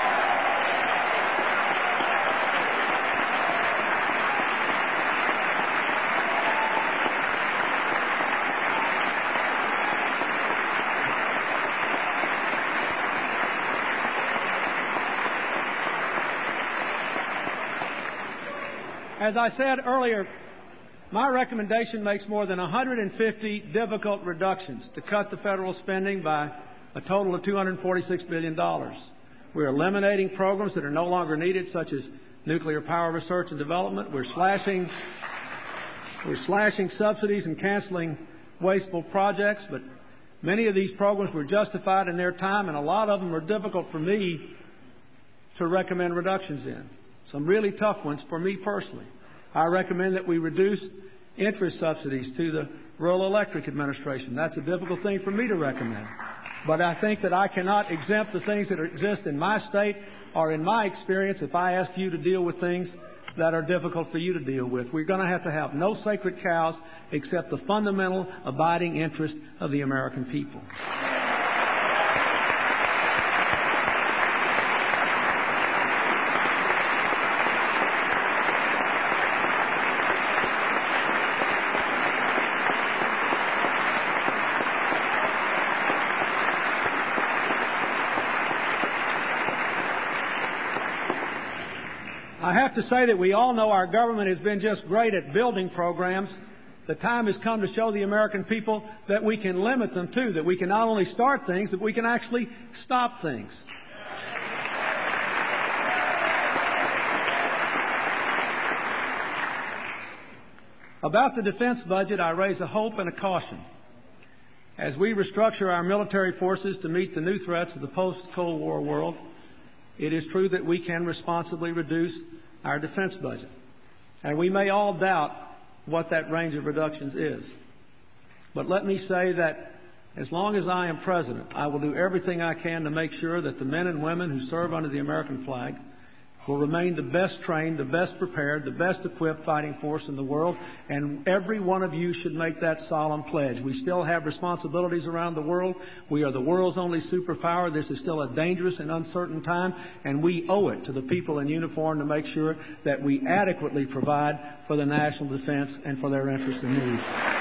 As I said earlier, my recommendation makes more than one hundred fifty difficult reductions to cut the federal spending by a total of two hundred forty-six billion dollars. We're eliminating programs that are no longer needed, such as nuclear power research and development. We're slashing, we're slashing subsidies and canceling wasteful projects, but many of these programs were justified in their time, and a lot of them were difficult for me to recommend reductions in. Some really tough ones for me personally. I recommend that we reduce interest subsidies to the Rural Electric Administration. That's a difficult thing for me to recommend. But I think that I cannot exempt the things that exist in my state or in my experience if I ask you to deal with things that are difficult for you to deal with. We're going to have to have no sacred cows except the fundamental abiding interest of the American people. I have to say that we all know our government has been just great at building programs. The time has come to show the American people that we can limit them too, that we can not only start things, but we can actually stop things. About the defense budget, I raise a hope and a caution. As we restructure our military forces to meet the new threats of the post-Cold War world, it is true that we can responsibly reduce our defense budget. And we may all doubt what that range of reductions is. But let me say that as long as I am president, I will do everything I can to make sure that the men and women who serve under the American flag will remain the best trained, the best prepared, the best equipped fighting force in the world, and every one of you should make that solemn pledge. We still have responsibilities around the world. We are the world's only superpower. This is still a dangerous and uncertain time, and we owe it to the people in uniform to make sure that we adequately provide for the national defense and for their interests and needs.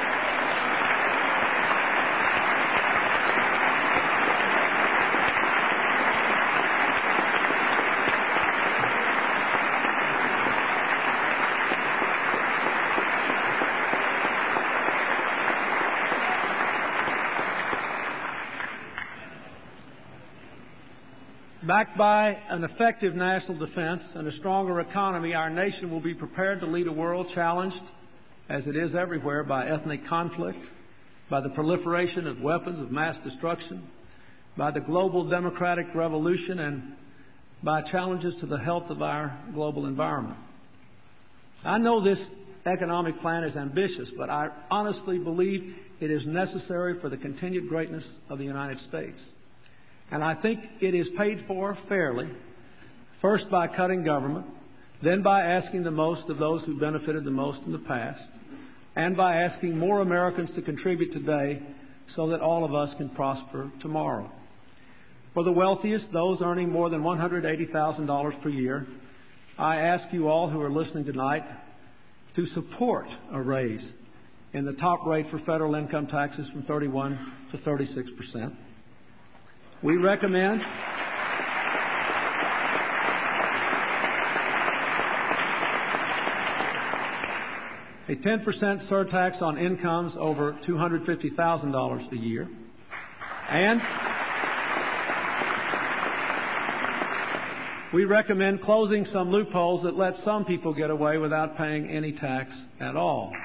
Backed by an effective national defense and a stronger economy, our nation will be prepared to lead a world challenged, as it is everywhere, by ethnic conflict, by the proliferation of weapons of mass destruction, by the global democratic revolution, and by challenges to the health of our global environment. I know this economic plan is ambitious, but I honestly believe it is necessary for the continued greatness of the United States. And I think it is paid for fairly, first by cutting government, then by asking the most of those who benefited the most in the past, and by asking more Americans to contribute today so that all of us can prosper tomorrow. For the wealthiest, those earning more than one hundred eighty thousand dollars per year, I ask you all who are listening tonight to support a raise in the top rate for federal income taxes from thirty-one to thirty-six percent. We recommend a ten percent surtax on incomes over two hundred fifty thousand dollars a year, and we recommend closing some loopholes that let some people get away without paying any tax at all.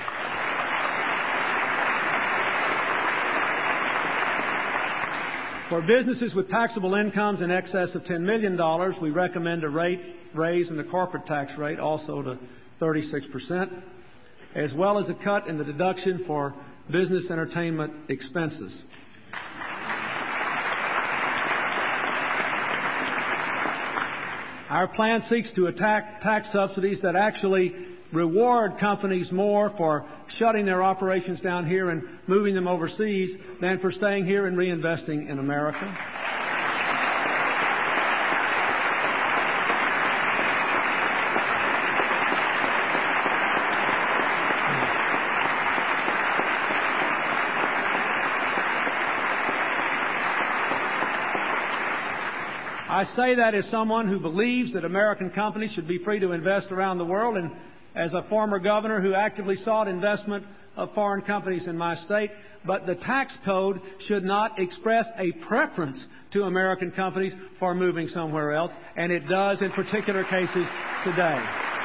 For businesses with taxable incomes in excess of ten million dollars, we recommend a rate raise in the corporate tax rate also to thirty-six percent, as well as a cut in the deduction for business entertainment expenses. Our plan seeks to attack tax subsidies that actually reward companies more for shutting their operations down here and moving them overseas than for staying here and reinvesting in America. I say that as someone who believes that American companies should be free to invest around the world, and as a former governor who actively sought investment of foreign companies in my state. But the tax code should not express a preference to American companies for moving somewhere else, and it does in particular cases today.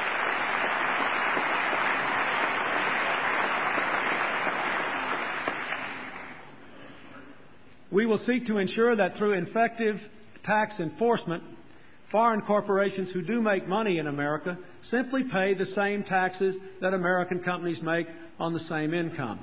We will seek to ensure that through effective tax enforcement, foreign corporations who do make money in America simply pay the same taxes that American companies make on the same income.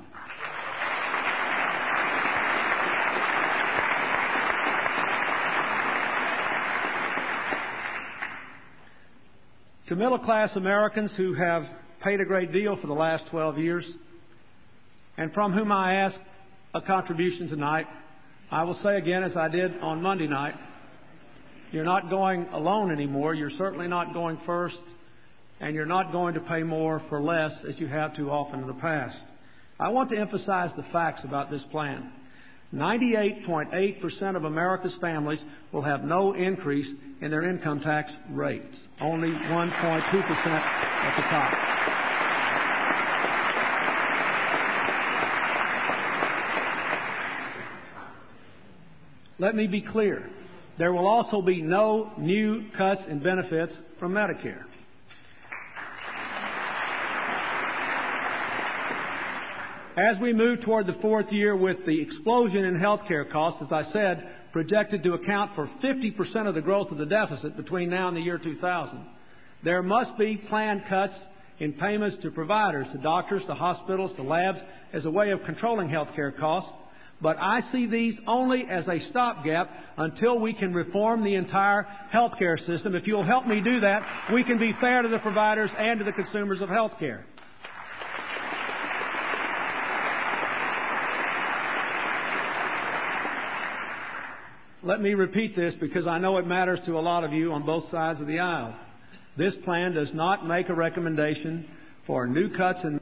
To middle-class Americans who have paid a great deal for the last twelve years, and from whom I ask a contribution tonight, I will say again, as I did on Monday night, you're not going alone anymore. You're certainly not going first, and you're not going to pay more for less as you have too often in the past. I want to emphasize the facts about this plan. ninety-eight point eight percent of America's families will have no increase in their income tax rates, only one point two percent at the top. Let me be clear. There will also be no new cuts in benefits from Medicare. As we move toward the fourth year with the explosion in health care costs, as I said, projected to account for fifty percent of the growth of the deficit between now and the year two thousand, there must be planned cuts in payments to providers, to doctors, to hospitals, to labs, as a way of controlling health care costs. But I see these only as a stopgap until we can reform the entire health care system. If you'll help me do that, we can be fair to the providers and to the consumers of health care. Let me repeat this because I know it matters to a lot of you on both sides of the aisle. This plan does not make a recommendation for new cuts in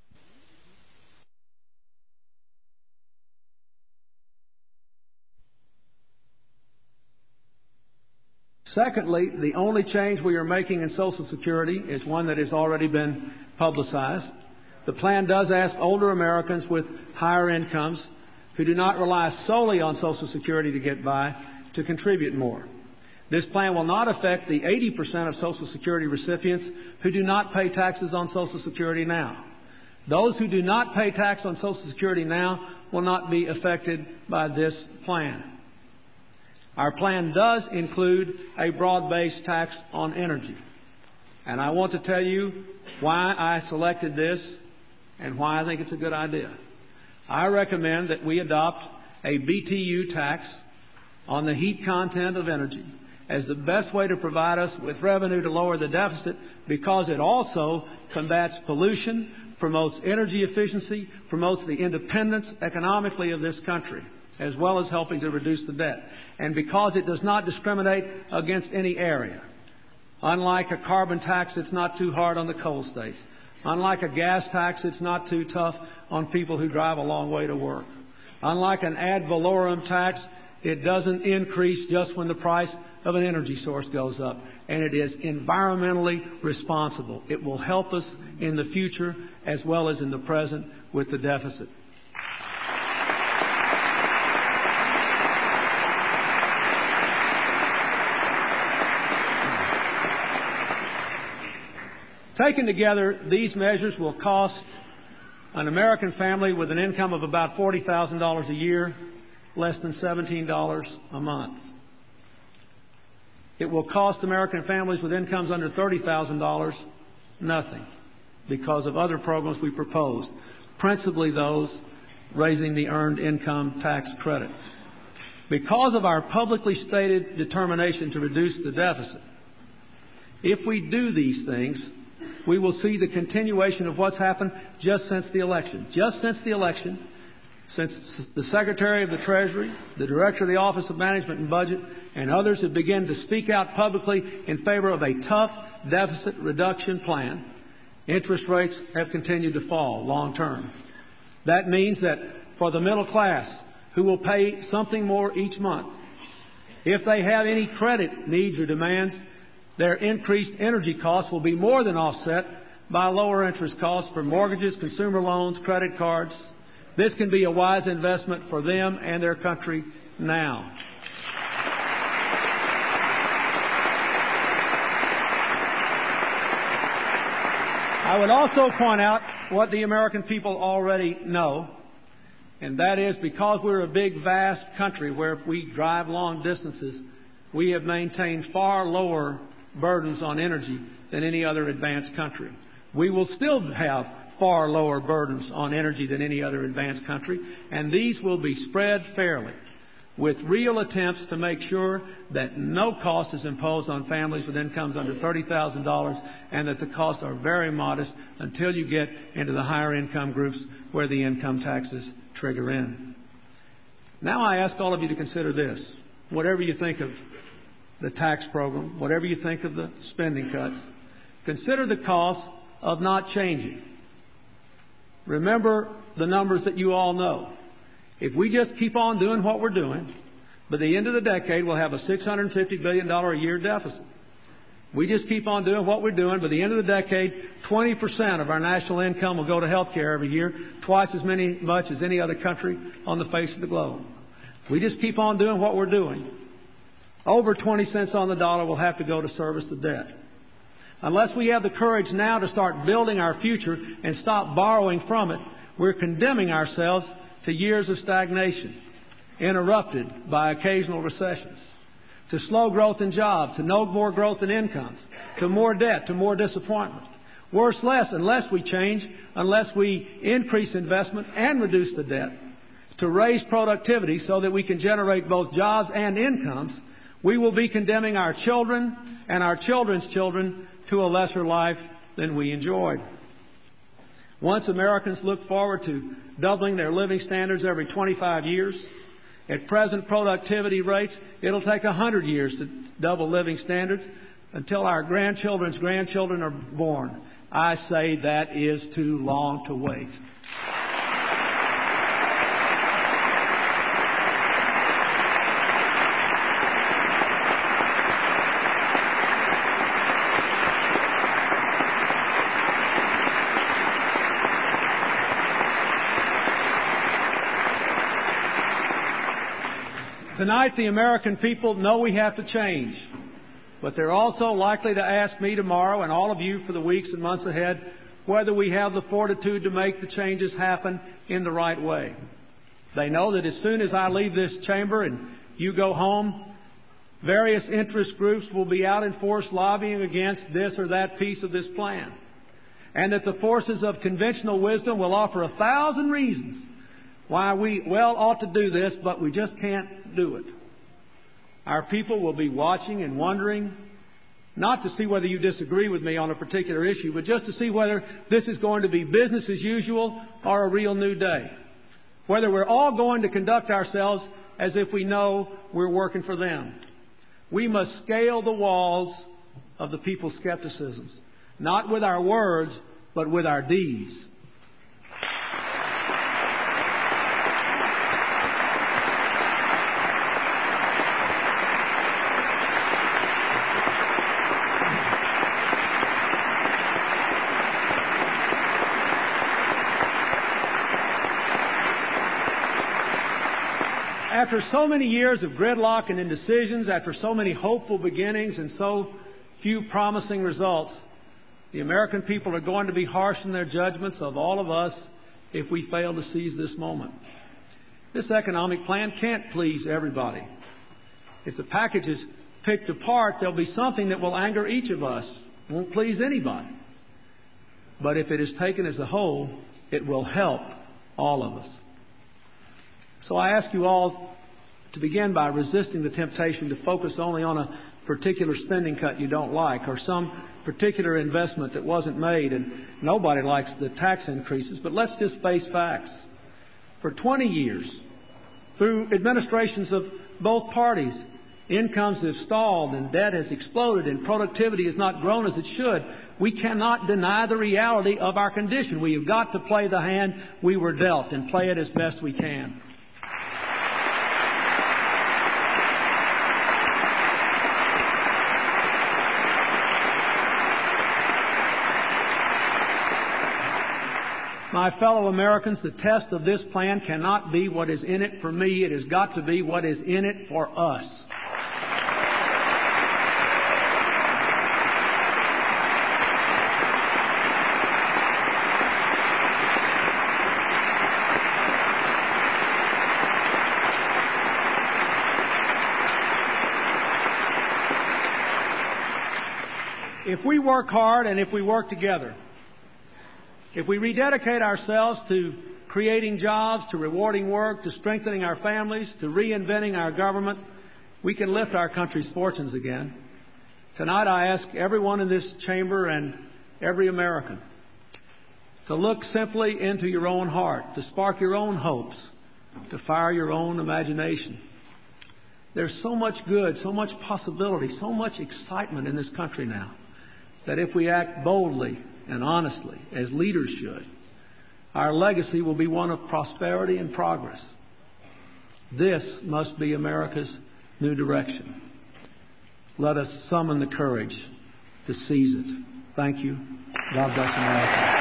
Secondly, the only change we are making in Social Security is one that has already been publicized. The plan does ask older Americans with higher incomes who do not rely solely on Social Security to get by to contribute more. This plan will not affect the eighty percent of Social Security recipients who do not pay taxes on Social Security now. Those who do not pay tax on Social Security now will not be affected by this plan. Our plan does include a broad-based tax on energy. And I want to tell you why I selected this and why I think it's a good idea. I recommend that we adopt a B T U tax on the heat content of energy as the best way to provide us with revenue to lower the deficit, because it also combats pollution, promotes energy efficiency, promotes the independence economically of this country, as well as helping to reduce the debt. And because it does not discriminate against any area. Unlike a carbon tax, it's not too hard on the coal states. Unlike a gas tax, it's not too tough on people who drive a long way to work. Unlike an ad valorem tax, it doesn't increase just when the price of an energy source goes up. And it is environmentally responsible. It will help us in the future as well as in the present with the deficit. Taken together, these measures will cost an American family with an income of about forty thousand dollars a year less than seventeen dollars a month. It will cost American families with incomes under thirty thousand dollars nothing because of other programs we proposed, principally those raising the earned income tax credit. Because of our publicly stated determination to reduce the deficit, If we do these things, we will see the continuation of what's happened just since the election. Just since the election, since the Secretary of the Treasury, the Director of the Office of Management and Budget, and others have begun to speak out publicly in favor of a tough deficit reduction plan, interest rates have continued to fall long term. That means that for the middle class, who will pay something more each month, if they have any credit needs or demands, their increased energy costs will be more than offset by lower interest costs for mortgages, consumer loans, credit cards. This can be a wise investment for them and their country now. I would also point out what the American people already know, and that is because we're a big, vast country where we drive long distances, we have maintained far lower burdens on energy than any other advanced country. We will still have far lower burdens on energy than any other advanced country, and these will be spread fairly with real attempts to make sure that no cost is imposed on families with incomes under thirty thousand dollars and that the costs are very modest until you get into the higher income groups where the income taxes trigger in. Now I ask all of you to consider this. Whatever you think of the tax program, whatever you think of the spending cuts, consider the cost of not changing. Remember the numbers that you all know. If we just keep on doing what we're doing, by the end of the decade, we'll have a six hundred fifty billion dollars a year deficit. We just keep on doing what we're doing. By the end of the decade, twenty percent of our national income will go to health care every year, twice as many much as any other country on the face of the globe. We just keep on doing what we're doing. Over twenty cents on the dollar will have to go to service the debt. Unless we have the courage now to start building our future and stop borrowing from it, we're condemning ourselves to years of stagnation, interrupted by occasional recessions, to slow growth in jobs, to no more growth in incomes, to more debt, to more disappointment. Worse, less, unless we change, unless we increase investment and reduce the debt, to raise productivity so that we can generate both jobs and incomes, we will be condemning our children and our children's children to a lesser life than we enjoyed. Once Americans look forward to doubling their living standards every twenty-five years, at present productivity rates, it'll take one hundred years to double living standards until our grandchildren's grandchildren are born. I say that is too long to wait. Tonight, the American people know we have to change, but they're also likely to ask me tomorrow and all of you for the weeks and months ahead whether we have the fortitude to make the changes happen in the right way. They know that as soon as I leave this chamber and you go home, various interest groups will be out in force lobbying against this or that piece of this plan, and that the forces of conventional wisdom will offer a thousand reasons why we well ought to do this, but we just can't do it. Our people will be watching and wondering, not to see whether you disagree with me on a particular issue, but just to see whether this is going to be business as usual or a real new day. Whether we're all going to conduct ourselves as if we know we're working for them. We must scale the walls of the people's skepticisms, not with our words, but with our deeds. After so many years of gridlock and indecisions, after so many hopeful beginnings and so few promising results, the American people are going to be harsh in their judgments of all of us if we fail to seize this moment. This economic plan can't please everybody. If the package is picked apart, there'll be something that will anger each of us. It won't please anybody. But if it is taken as a whole, it will help all of us. So I ask you all to begin by resisting the temptation to focus only on a particular spending cut you don't like, or some particular investment that wasn't made, and nobody likes the tax increases, but let's just face facts. For twenty years, through administrations of both parties, incomes have stalled and debt has exploded and productivity has not grown as it should. We cannot deny the reality of our condition. We have got to play the hand we were dealt and play it as best we can. My fellow Americans, the test of this plan cannot be what is in it for me. It has got to be what is in it for us. If we work hard and if we work together, if we rededicate ourselves to creating jobs, to rewarding work, to strengthening our families, to reinventing our government, we can lift our country's fortunes again. Tonight I ask everyone in this chamber and every American to look simply into your own heart, to spark your own hopes, to fire your own imagination. There's so much good, so much possibility, so much excitement in this country now, that if we act boldly and honestly, as leaders should, our legacy will be one of prosperity and progress. This must be America's new direction. Let us summon the courage to seize it. Thank you. God bless America.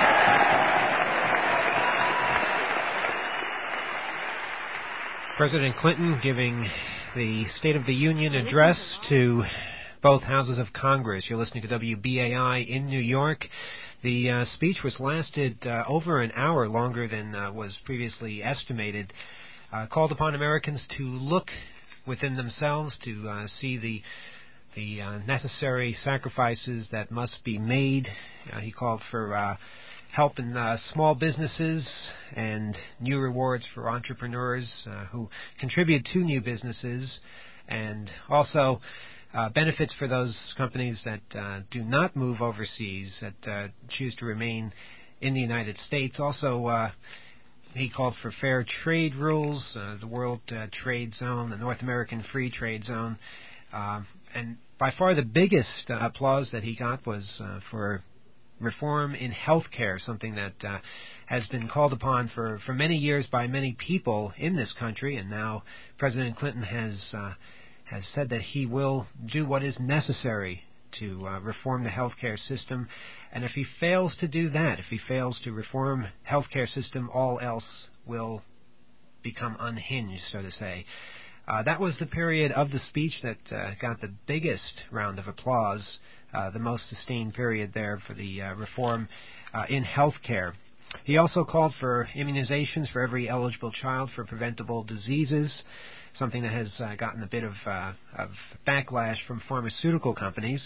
President Clinton giving the State of the Union address to both houses of Congress. You're listening to W B A I in New York. The uh, speech was lasted uh, over an hour, longer than uh, was previously estimated. Uh, called upon Americans to look within themselves, to uh, see the the uh, necessary sacrifices that must be made. Uh, he called for uh, help in uh, small businesses and new rewards for entrepreneurs uh, who contribute to new businesses, and also Uh, benefits for those companies that uh, do not move overseas, that uh, choose to remain in the United States. Also, uh, he called for fair trade rules, uh, the World uh, Trade Zone, the North American Free Trade Zone. Uh, and by far the biggest uh, applause that he got was uh, for reform in health care, something that uh, has been called upon for, for many years by many people in this country. And now President Clinton has uh, has said that he will do what is necessary to uh, reform the healthcare system. And if he fails to do that, if he fails to reform healthcare system, all else will become unhinged, so to say. Uh, that was the period of the speech that uh, got the biggest round of applause, uh, the most sustained period there for the uh, reform uh, in healthcare. He also called for immunizations for every eligible child for preventable diseases, something that has uh, gotten a bit of, uh, of backlash from pharmaceutical companies.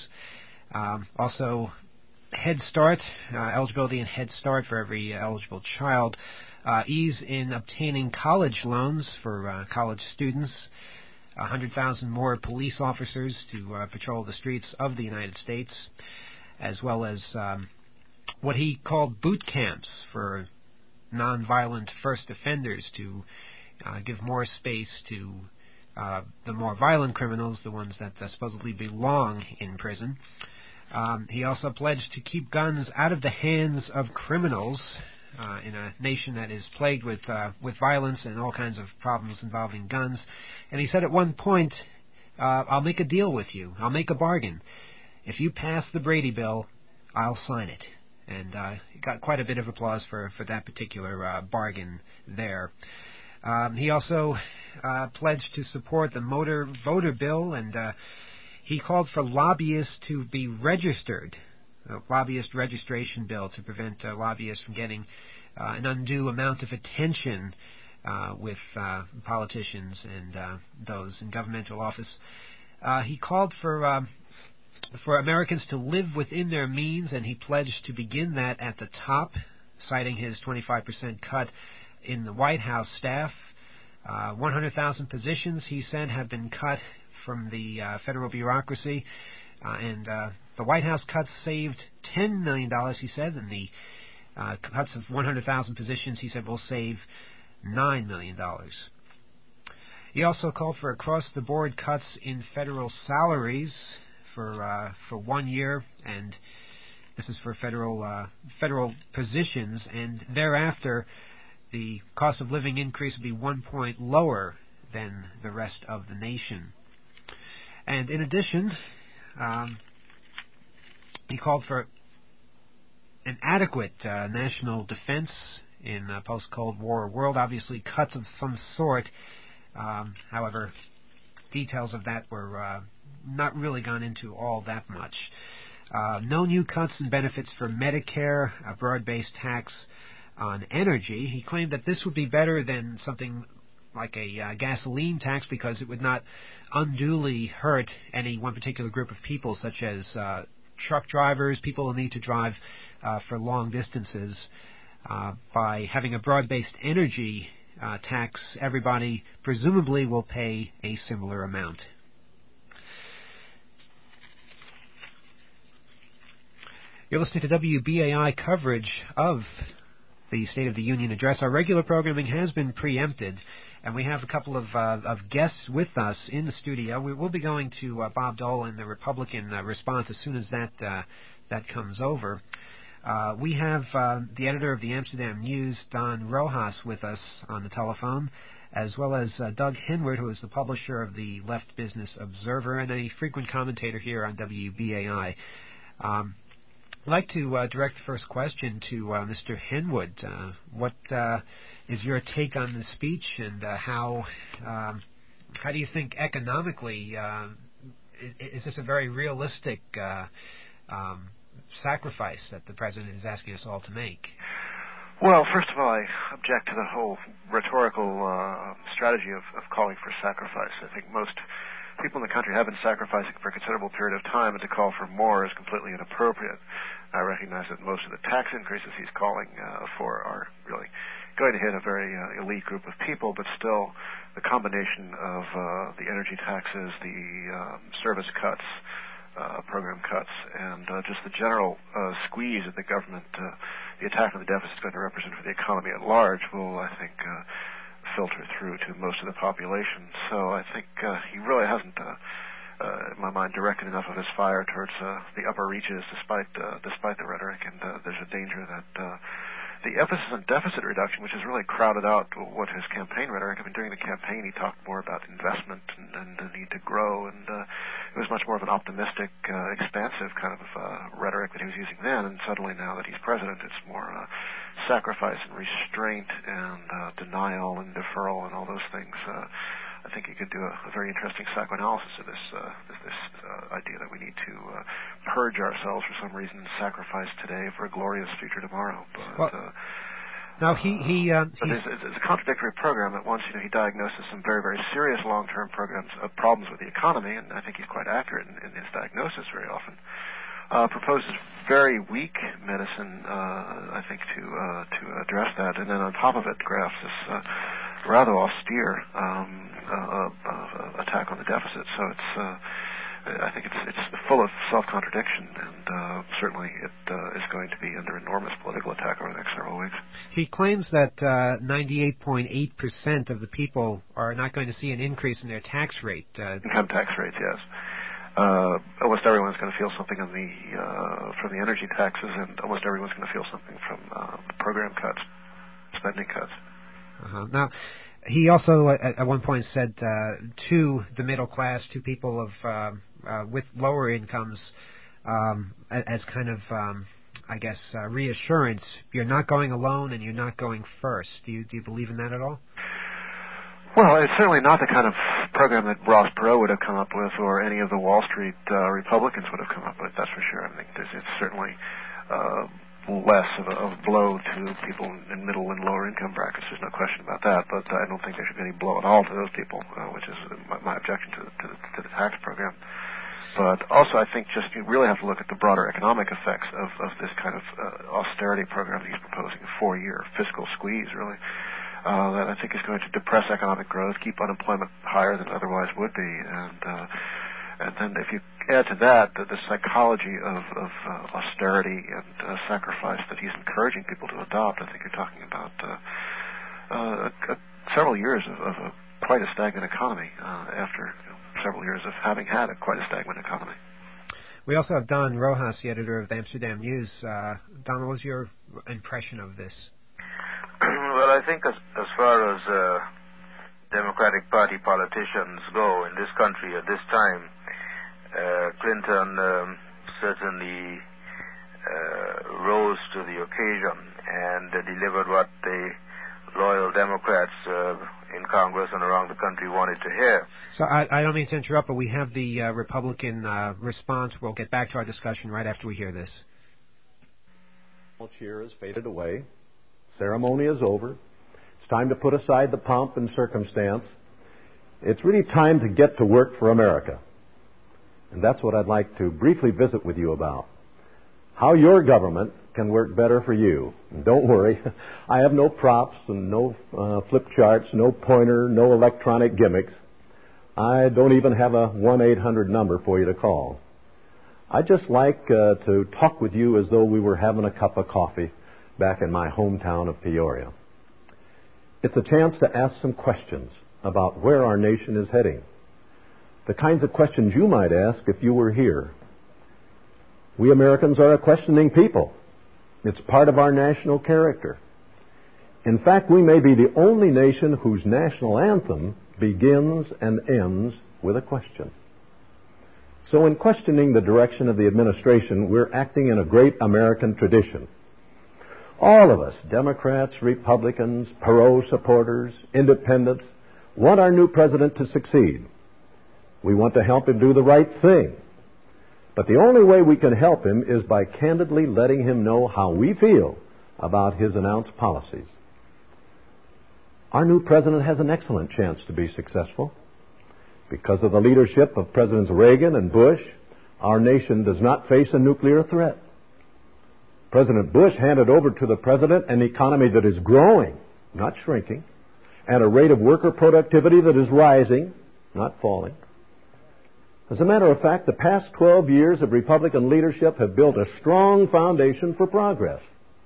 Um, also, Head Start, uh, eligibility in Head Start for every eligible child, uh, ease in obtaining college loans for uh, college students, one hundred thousand more police officers to uh, patrol the streets of the United States, as well as um, what he called boot camps for nonviolent first offenders to Uh, give more space to uh, the more violent criminals, the ones that uh, supposedly belong in prison. Um, he also pledged to keep guns out of the hands of criminals uh, in a nation that is plagued with uh, with violence and all kinds of problems involving guns. And he said at one point, uh, I'll make a deal with you. I'll make a bargain. If you pass the Brady bill, I'll sign it. And uh, he got quite a bit of applause for, for that particular uh, bargain there. Um, he also uh, pledged to support the motor voter bill, and uh, he called for lobbyists to be registered, a lobbyist registration bill to prevent uh, lobbyists from getting uh, an undue amount of attention uh, with uh, politicians and uh, those in governmental office. Uh, he called for uh, for Americans to live within their means, and he pledged to begin that at the top, citing his twenty-five percent cut in the White House staff. Uh, one hundred thousand positions, he said, have been cut from the uh, federal bureaucracy. Uh, and uh, the White House cuts saved ten million dollars, he said, and the uh, cuts of one hundred thousand positions, he said, will save nine million dollars. He also called for across-the-board cuts in federal salaries for uh, for one year, and this is for federal uh, federal positions, and thereafter the cost of living increase will be one point lower than the rest of the nation. And in addition, um, he called for an adequate uh, national defense in a post-Cold War world, obviously cuts of some sort. Um, however, details of that were uh, not really gone into all that much. Uh, no new cuts and benefits for Medicare, a broad-based tax on energy. He claimed that this would be better than something like a uh, gasoline tax because it would not unduly hurt any one particular group of people, such as uh, truck drivers, people who need to drive uh, for long distances. Uh, by having a broad-based energy uh, tax, everybody presumably will pay a similar amount. You're listening to W B A I coverage of the State of the Union address. Our regular programming has been preempted, and we have a couple of, uh, of guests with us in the studio. We will be going to uh, Bob Dole and the Republican uh, response as soon as that uh, that comes over. Uh, we have uh, the editor of the Amsterdam News, Don Rojas, with us on the telephone, as well as uh, Doug Henward, who is the publisher of the Left Business Observer and a frequent commentator here on W B A I. Um, I'd like to uh, direct the first question to uh, Mister Henwood. Uh, what uh, is your take on the speech, and uh, how um, how do you think economically uh, is, is this a very realistic uh, um, sacrifice that the president is asking us all to make? Well, first of all, I object to the whole rhetorical uh, strategy of, of calling for sacrifice. I think most people in the country have been sacrificing for a considerable period of time, and to call for more is completely inappropriate. I recognize that most of the tax increases he's calling uh, for are really going to hit a very uh, elite group of people, but still the combination of uh, the energy taxes, the um, service cuts, uh, program cuts, and uh, just the general uh, squeeze that the government, uh, the attack on the deficit is going to represent for the economy at large will, I think, uh, filter through to most of the population. So I think uh, he really hasn't, uh, uh, in my mind, directed enough of his fire towards uh, the upper reaches, despite uh, despite the rhetoric. And uh, there's a danger that uh, the emphasis on deficit reduction, which has really crowded out what his campaign rhetoric. I mean, during the campaign, he talked more about investment and, and the need to grow, and uh, it was much more of an optimistic, uh, expansive kind of uh, rhetoric that he was using then. And suddenly, now that he's president, it's more uh, sacrifice and restraint and uh, denial and deferral and all those things. Uh, I think he could do a, a very interesting psychoanalysis of this uh, this, this uh, idea that we need to uh, purge ourselves for some reason and sacrifice today for a glorious future tomorrow. But well, uh, now he he uh, but it's, it's, it's a contradictory program. At once, you know, he diagnoses some very very serious long-term programs of problems with the economy, and I think he's quite accurate in, in his diagnosis very often. Uh, proposes very weak medicine, uh, I think, to uh, to address that, and then on top of it, grafts this uh, rather austere um, uh, uh, attack on the deficit. So it's, uh, I think, it's it's full of self-contradiction, and uh, certainly it uh, is going to be under enormous political attack over the next several weeks. He claims that uh, ninety-eight point eight percent of the people are not going to see an increase in their tax rate. Uh, Income tax rates, yes. Uh, almost everyone's going to feel something on the uh, from the energy taxes, and almost everyone's going to feel something from uh, program cuts, spending cuts. Uh-huh. Now, he also at, at one point said uh, to the middle class, to people of uh, uh, with lower incomes, um, as kind of, um, I guess, uh, reassurance: you're not going alone, and you're not going first. Do you do you believe in that at all? Well, it's certainly not the kind of program that Ross Perot would have come up with, or any of the Wall Street uh, Republicans would have come up with. That's for sure. I think there's, it's certainly uh, less of a, of a blow to people in middle and lower income brackets. There's no question about that. But I don't think there should be any blow at all to those people, uh, which is my, my objection to, to, the, to the tax program. But also, I think just you really have to look at the broader economic effects of, of this kind of uh, austerity program that he's proposing, a four-year fiscal squeeze, really. uh, that I think is going to depress economic growth, keep unemployment higher than it otherwise would be, and uh, and then if you add to that the, the psychology of, of uh, austerity and uh, sacrifice that he's encouraging people to adopt, I think you're talking about uh, uh, a, a several years of, of a quite a stagnant economy uh, after you know, several years of having had a quite a stagnant economy. We also have Don Rojas, the editor of the Amsterdam News. Uh, Don, what was your impression of this? Well, I think as, as far as uh, Democratic Party politicians go in this country at this time, uh, Clinton um, certainly uh, rose to the occasion and uh, delivered what the loyal Democrats uh, in Congress and around the country wanted to hear. So I, I don't mean to interrupt, but we have the uh, Republican uh, response. We'll get back to our discussion right after we hear this. Cheer has faded away. Ceremony is over. It's time to put aside the pomp and circumstance. It's really time to get to work for America. And that's what I'd like to briefly visit with you about. How your government can work better for you. And don't worry, I have no props and no uh, flip charts, no pointer, no electronic gimmicks. I don't even have a one eight hundred number for you to call. I'd just like uh, to talk with you as though we were having a cup of coffee back in my hometown of Peoria. It's a chance to ask some questions about where our nation is heading. The kinds of questions you might ask if you were here. We Americans are a questioning people. It's part of our national character. In fact, we may be the only nation whose national anthem begins and ends with a question. So in questioning the direction of the administration, we're acting in a great American tradition. All of us, Democrats, Republicans, Perot supporters, independents, want our new president to succeed. We want to help him do the right thing. But the only way we can help him is by candidly letting him know how we feel about his announced policies. Our new president has an excellent chance to be successful. Because of the leadership of Presidents Reagan and Bush, our nation does not face a nuclear threat. President Bush handed over to the president an economy that is growing, not shrinking, and a rate of worker productivity that is rising, not falling. As a matter of fact, the past twelve years of Republican leadership have built a strong foundation for progress.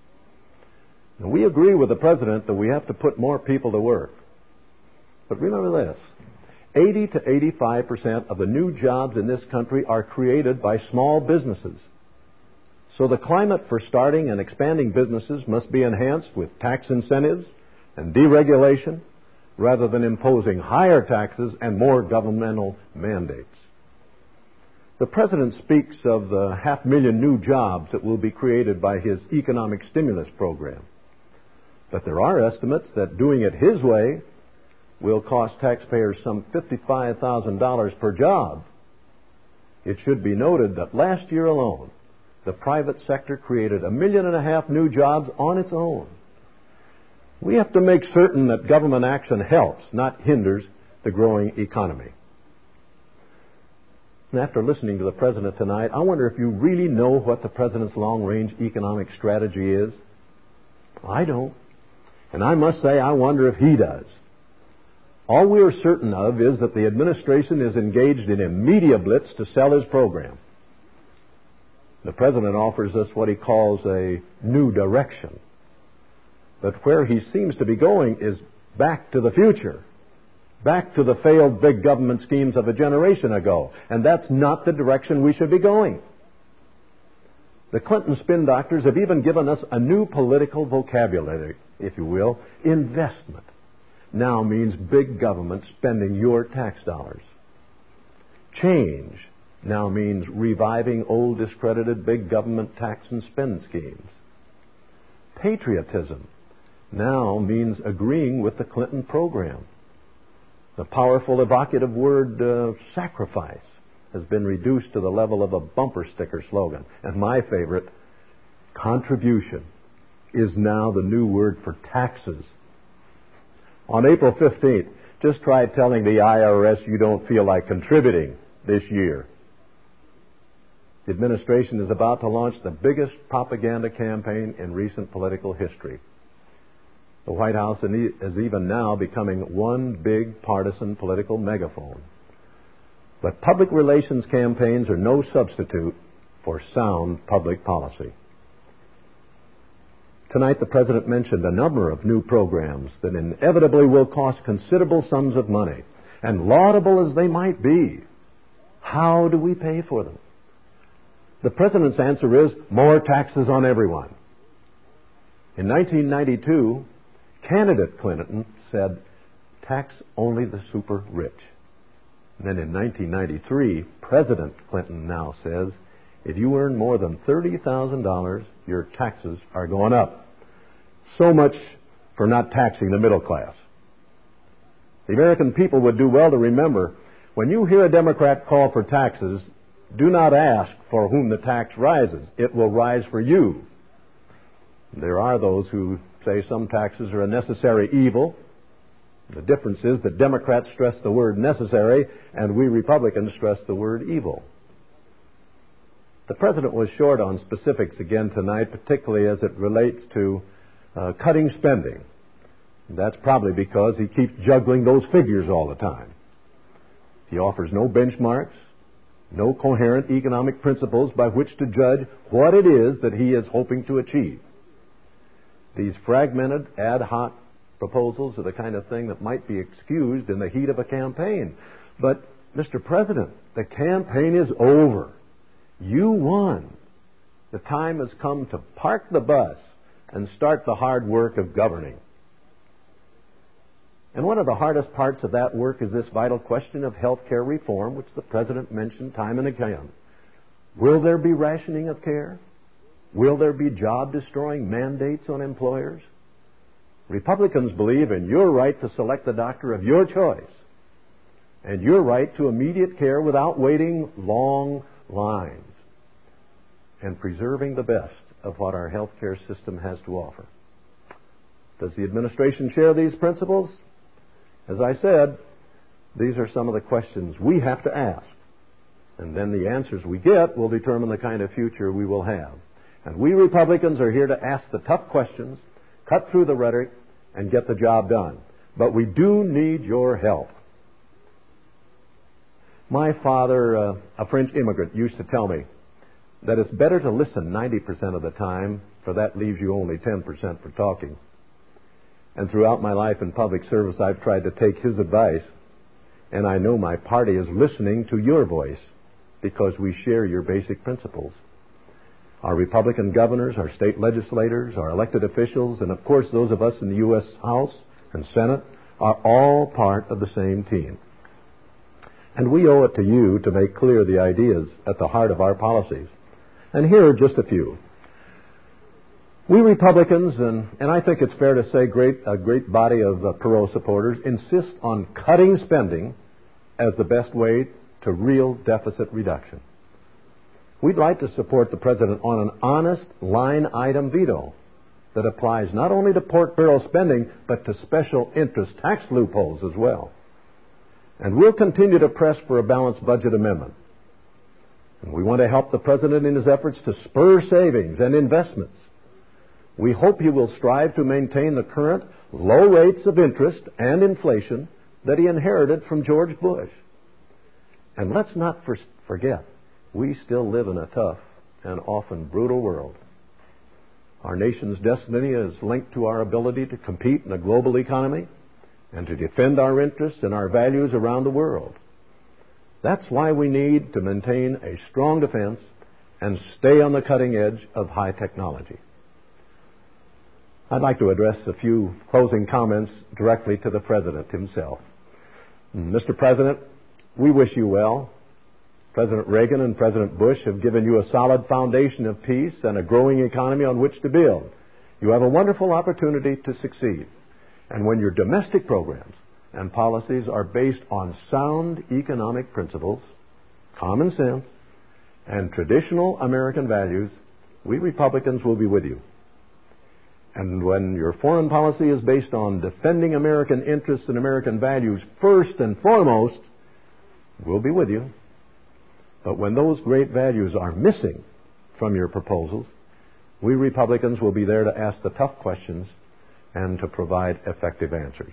Now, we agree with the president that we have to put more people to work. But remember this, eighty to eighty-five percent of the new jobs in this country are created by small businesses. So the climate for starting and expanding businesses must be enhanced with tax incentives and deregulation rather than imposing higher taxes and more governmental mandates. The President speaks of the half million new jobs that will be created by his economic stimulus program. But there are estimates that doing it his way will cost taxpayers some fifty-five thousand dollars per job. It should be noted that last year alone, the private sector created a million and a half new jobs on its own. We have to make certain that government action helps, not hinders, the growing economy. And after listening to the President tonight, I wonder if you really know what the President's long-range economic strategy is. I don't. And I must say, I wonder if he does. All we are certain of is that the administration is engaged in a media blitz to sell his program. The President offers us what he calls a new direction. But where he seems to be going is back to the future. Back to the failed big government schemes of a generation ago. And that's not the direction we should be going. The Clinton spin doctors have even given us a new political vocabulary, if you will. Investment now means big government spending your tax dollars. Change now means reviving old discredited big government tax and spend schemes. Patriotism now means agreeing with the Clinton program. The powerful, evocative word uh, sacrifice has been reduced to the level of a bumper sticker slogan. And my favorite, contribution, is now the new word for taxes. On April fifteenth, just try telling the I R S you don't feel like contributing this year. The administration is about to launch the biggest propaganda campaign in recent political history. The White House is even now becoming one big partisan political megaphone. But public relations campaigns are no substitute for sound public policy. Tonight, the President mentioned a number of new programs that inevitably will cost considerable sums of money. And laudable as they might be, how do we pay for them? The President's answer is more taxes on everyone. In nineteen ninety-two, candidate Clinton said, tax only the super rich. And then in nineteen ninety-three, President Clinton now says, if you earn more than thirty thousand dollars, your taxes are going up. So much for not taxing the middle class. The American people would do well to remember, when you hear a Democrat call for taxes, do not ask for whom the tax rises. It will rise for you. There are those who say some taxes are a necessary evil. The difference is that Democrats stress the word necessary and we Republicans stress the word evil. The President was short on specifics again tonight, particularly as it relates to uh, cutting spending. That's probably because he keeps juggling those figures all the time. He offers no benchmarks, no coherent economic principles by which to judge what it is that he is hoping to achieve. These fragmented, ad hoc proposals are the kind of thing that might be excused in the heat of a campaign. But, Mister President, the campaign is over. You won. The time has come to park the bus and start the hard work of governing. And one of the hardest parts of that work is this vital question of health care reform, which the President mentioned time and again. Will there be rationing of care? Will there be job-destroying mandates on employers? Republicans believe in your right to select the doctor of your choice and your right to immediate care without waiting long lines and preserving the best of what our health care system has to offer. Does the administration share these principles? As I said, these are some of the questions we have to ask. And then the answers we get will determine the kind of future we will have. And we Republicans are here to ask the tough questions, cut through the rhetoric, and get the job done. But we do need your help. My father, uh, a French immigrant, used to tell me that it's better to listen ninety percent of the time, for that leaves you only ten percent for talking. And throughout my life in public service, I've tried to take his advice. And I know my party is listening to your voice because we share your basic principles. Our Republican governors, our state legislators, our elected officials, and of course those of us in the U S House and Senate are all part of the same team. And we owe it to you to make clear the ideas at the heart of our policies. And here are just a few. We Republicans, and, and I think it's fair to say great, a great body of uh, Perot supporters, insist on cutting spending as the best way to real deficit reduction. We'd like to support the President on an honest line-item veto that applies not only to pork barrel spending, but to special interest tax loopholes as well. And we'll continue to press for a balanced budget amendment. And we want to help the President in his efforts to spur savings and investments. We hope he will strive to maintain the current low rates of interest and inflation that he inherited from George Bush. And let's not for- forget, we still live in a tough and often brutal world. Our nation's destiny is linked to our ability to compete in a global economy and to defend our interests and our values around the world. That's why we need to maintain a strong defense and stay on the cutting edge of high technology. I'd like to address a few closing comments directly to the President himself. Mister President, we wish you well. President Reagan and President Bush have given you a solid foundation of peace and a growing economy on which to build. You have a wonderful opportunity to succeed. And when your domestic programs and policies are based on sound economic principles, common sense, and traditional American values, we Republicans will be with you. And when your foreign policy is based on defending American interests and American values first and foremost, we'll be with you. But when those great values are missing from your proposals, we Republicans will be there to ask the tough questions and to provide effective answers.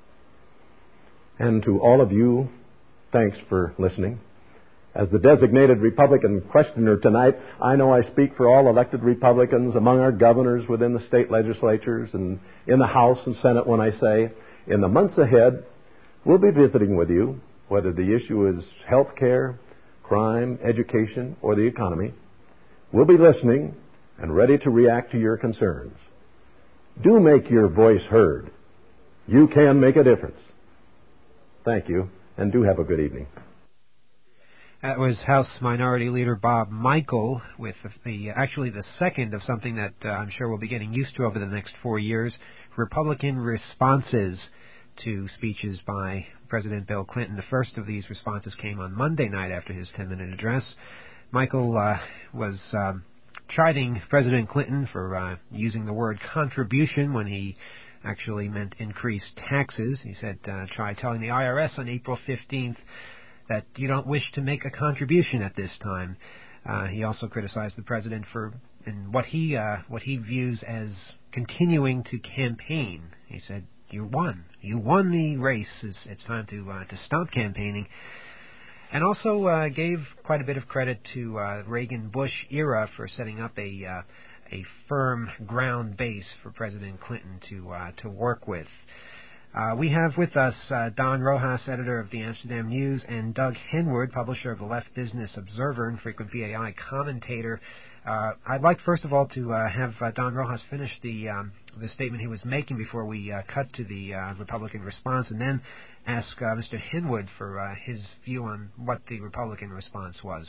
And to all of you, thanks for listening. As the designated Republican questioner tonight, I know I speak for all elected Republicans among our governors within the state legislatures and in the House and Senate when I say, in the months ahead, we'll be visiting with you, whether the issue is health care, crime, education, or the economy. We'll be listening and ready to react to your concerns. Do make your voice heard. You can make a difference. Thank you, and do have a good evening. That was House Minority Leader Bob Michel with the actually the second of something that uh, I'm sure we'll be getting used to over the next four years, Republican responses to speeches by President Bill Clinton. The first of these responses came on Monday night after his ten-minute address. Michel uh, was um, chiding President Clinton for uh, using the word contribution when he actually meant increased taxes. He said, uh, try telling the I R S on April fifteenth that you don't wish to make a contribution at this time. Uh, he also criticized the president for in what he uh, what he views as continuing to campaign. He said, "You won. You won the race. It's, it's time to uh, to stop campaigning." And also uh, gave quite a bit of credit to uh, Reagan-Bush era for setting up a uh, a firm ground base for President Clinton to uh, to work with. Uh, we have with us uh, Don Rojas, editor of the Amsterdam News, and Doug Henwood, publisher of the Left Business Observer and frequent B A I commentator. Uh, I'd like, first of all, to uh, have uh, Don Rojas finish the um, the statement he was making before we uh, cut to the uh, Republican response, and then ask uh, Mister Henwood for uh, his view on what the Republican response was.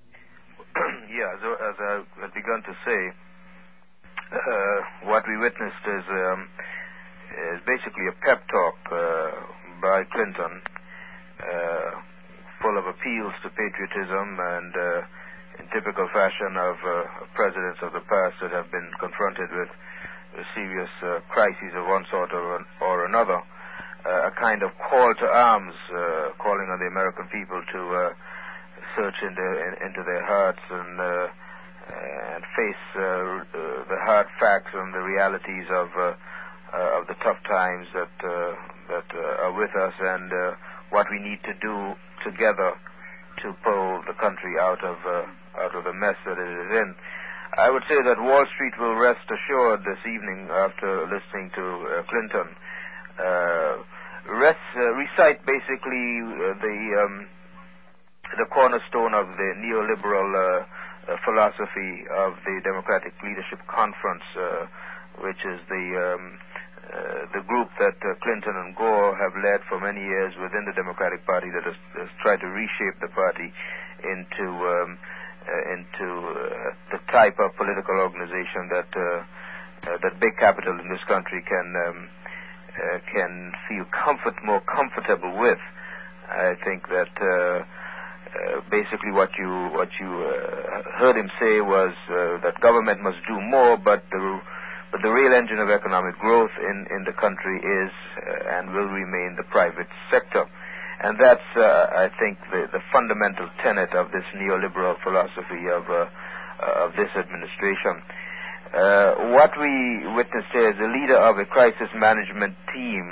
Yeah, so as I had begun to say, uh, what we witnessed is... Um, is basically a pep talk uh, by Clinton, uh, full of appeals to patriotism and uh, in typical fashion of uh, presidents of the past that have been confronted with serious uh, crises of one sort or, or another, uh, a kind of call to arms, uh, calling on the American people to uh, search into, in, into their hearts and, uh, and face uh, uh, the hard facts and the realities of uh, Uh, of the tough times that uh, that uh, are with us, and uh, what we need to do together to pull the country out of uh, out of the mess that it is in. I would say that Wall Street will rest assured this evening, after listening to uh, Clinton, uh, rest, uh, recite basically uh, the um, the cornerstone of the neoliberal uh, uh, philosophy of the Democratic Leadership Conference, uh, which is the um, Uh, the group that uh, Clinton and Gore have led for many years within the Democratic Party, that has, has tried to reshape the party into um, uh, into uh, the type of political organization that uh, uh, that big capital in this country can um, uh, can feel comfort more comfortable with. I think that uh, uh, basically what you what you uh, heard him say was uh, that government must do more, but the But the real engine of economic growth in, in the country is uh, and will remain the private sector. And that's, uh, I think, the, the fundamental tenet of this neoliberal philosophy of, uh, uh, of this administration. Uh, what we witnessed here is the leader of a crisis management team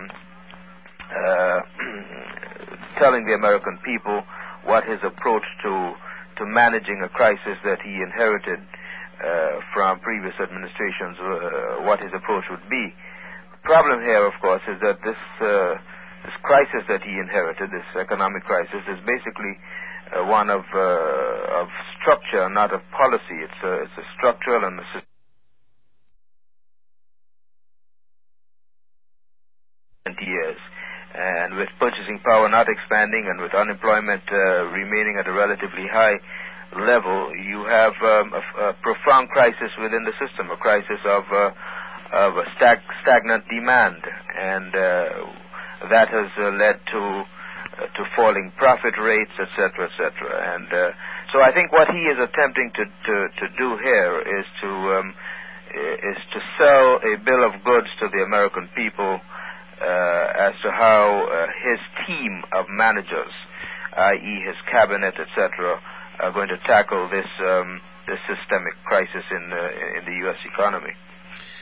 uh, telling the American people what his approach to, to managing a crisis that he inherited Uh, from previous administrations, uh, what his approach would be. The problem here, of course, is that this uh, this crisis that he inherited, this economic crisis, is basically uh, one of uh, of structure, not of policy. It's a, it's a structural and a twenty years. And with purchasing power not expanding and with unemployment uh, remaining at a relatively high level, you have um, a, a profound crisis within the system, a crisis of uh, of a stag, stagnant demand, and uh, that has uh, led to uh, to falling profit rates, et cetera, et cetera. And uh, so, I think what he is attempting to to, to do here is to um, is to sell a bill of goods to the American people uh, as to how uh, his team of managers, that is, his cabinet, et cetera, are going to tackle this um, this systemic crisis in uh, in the U S economy.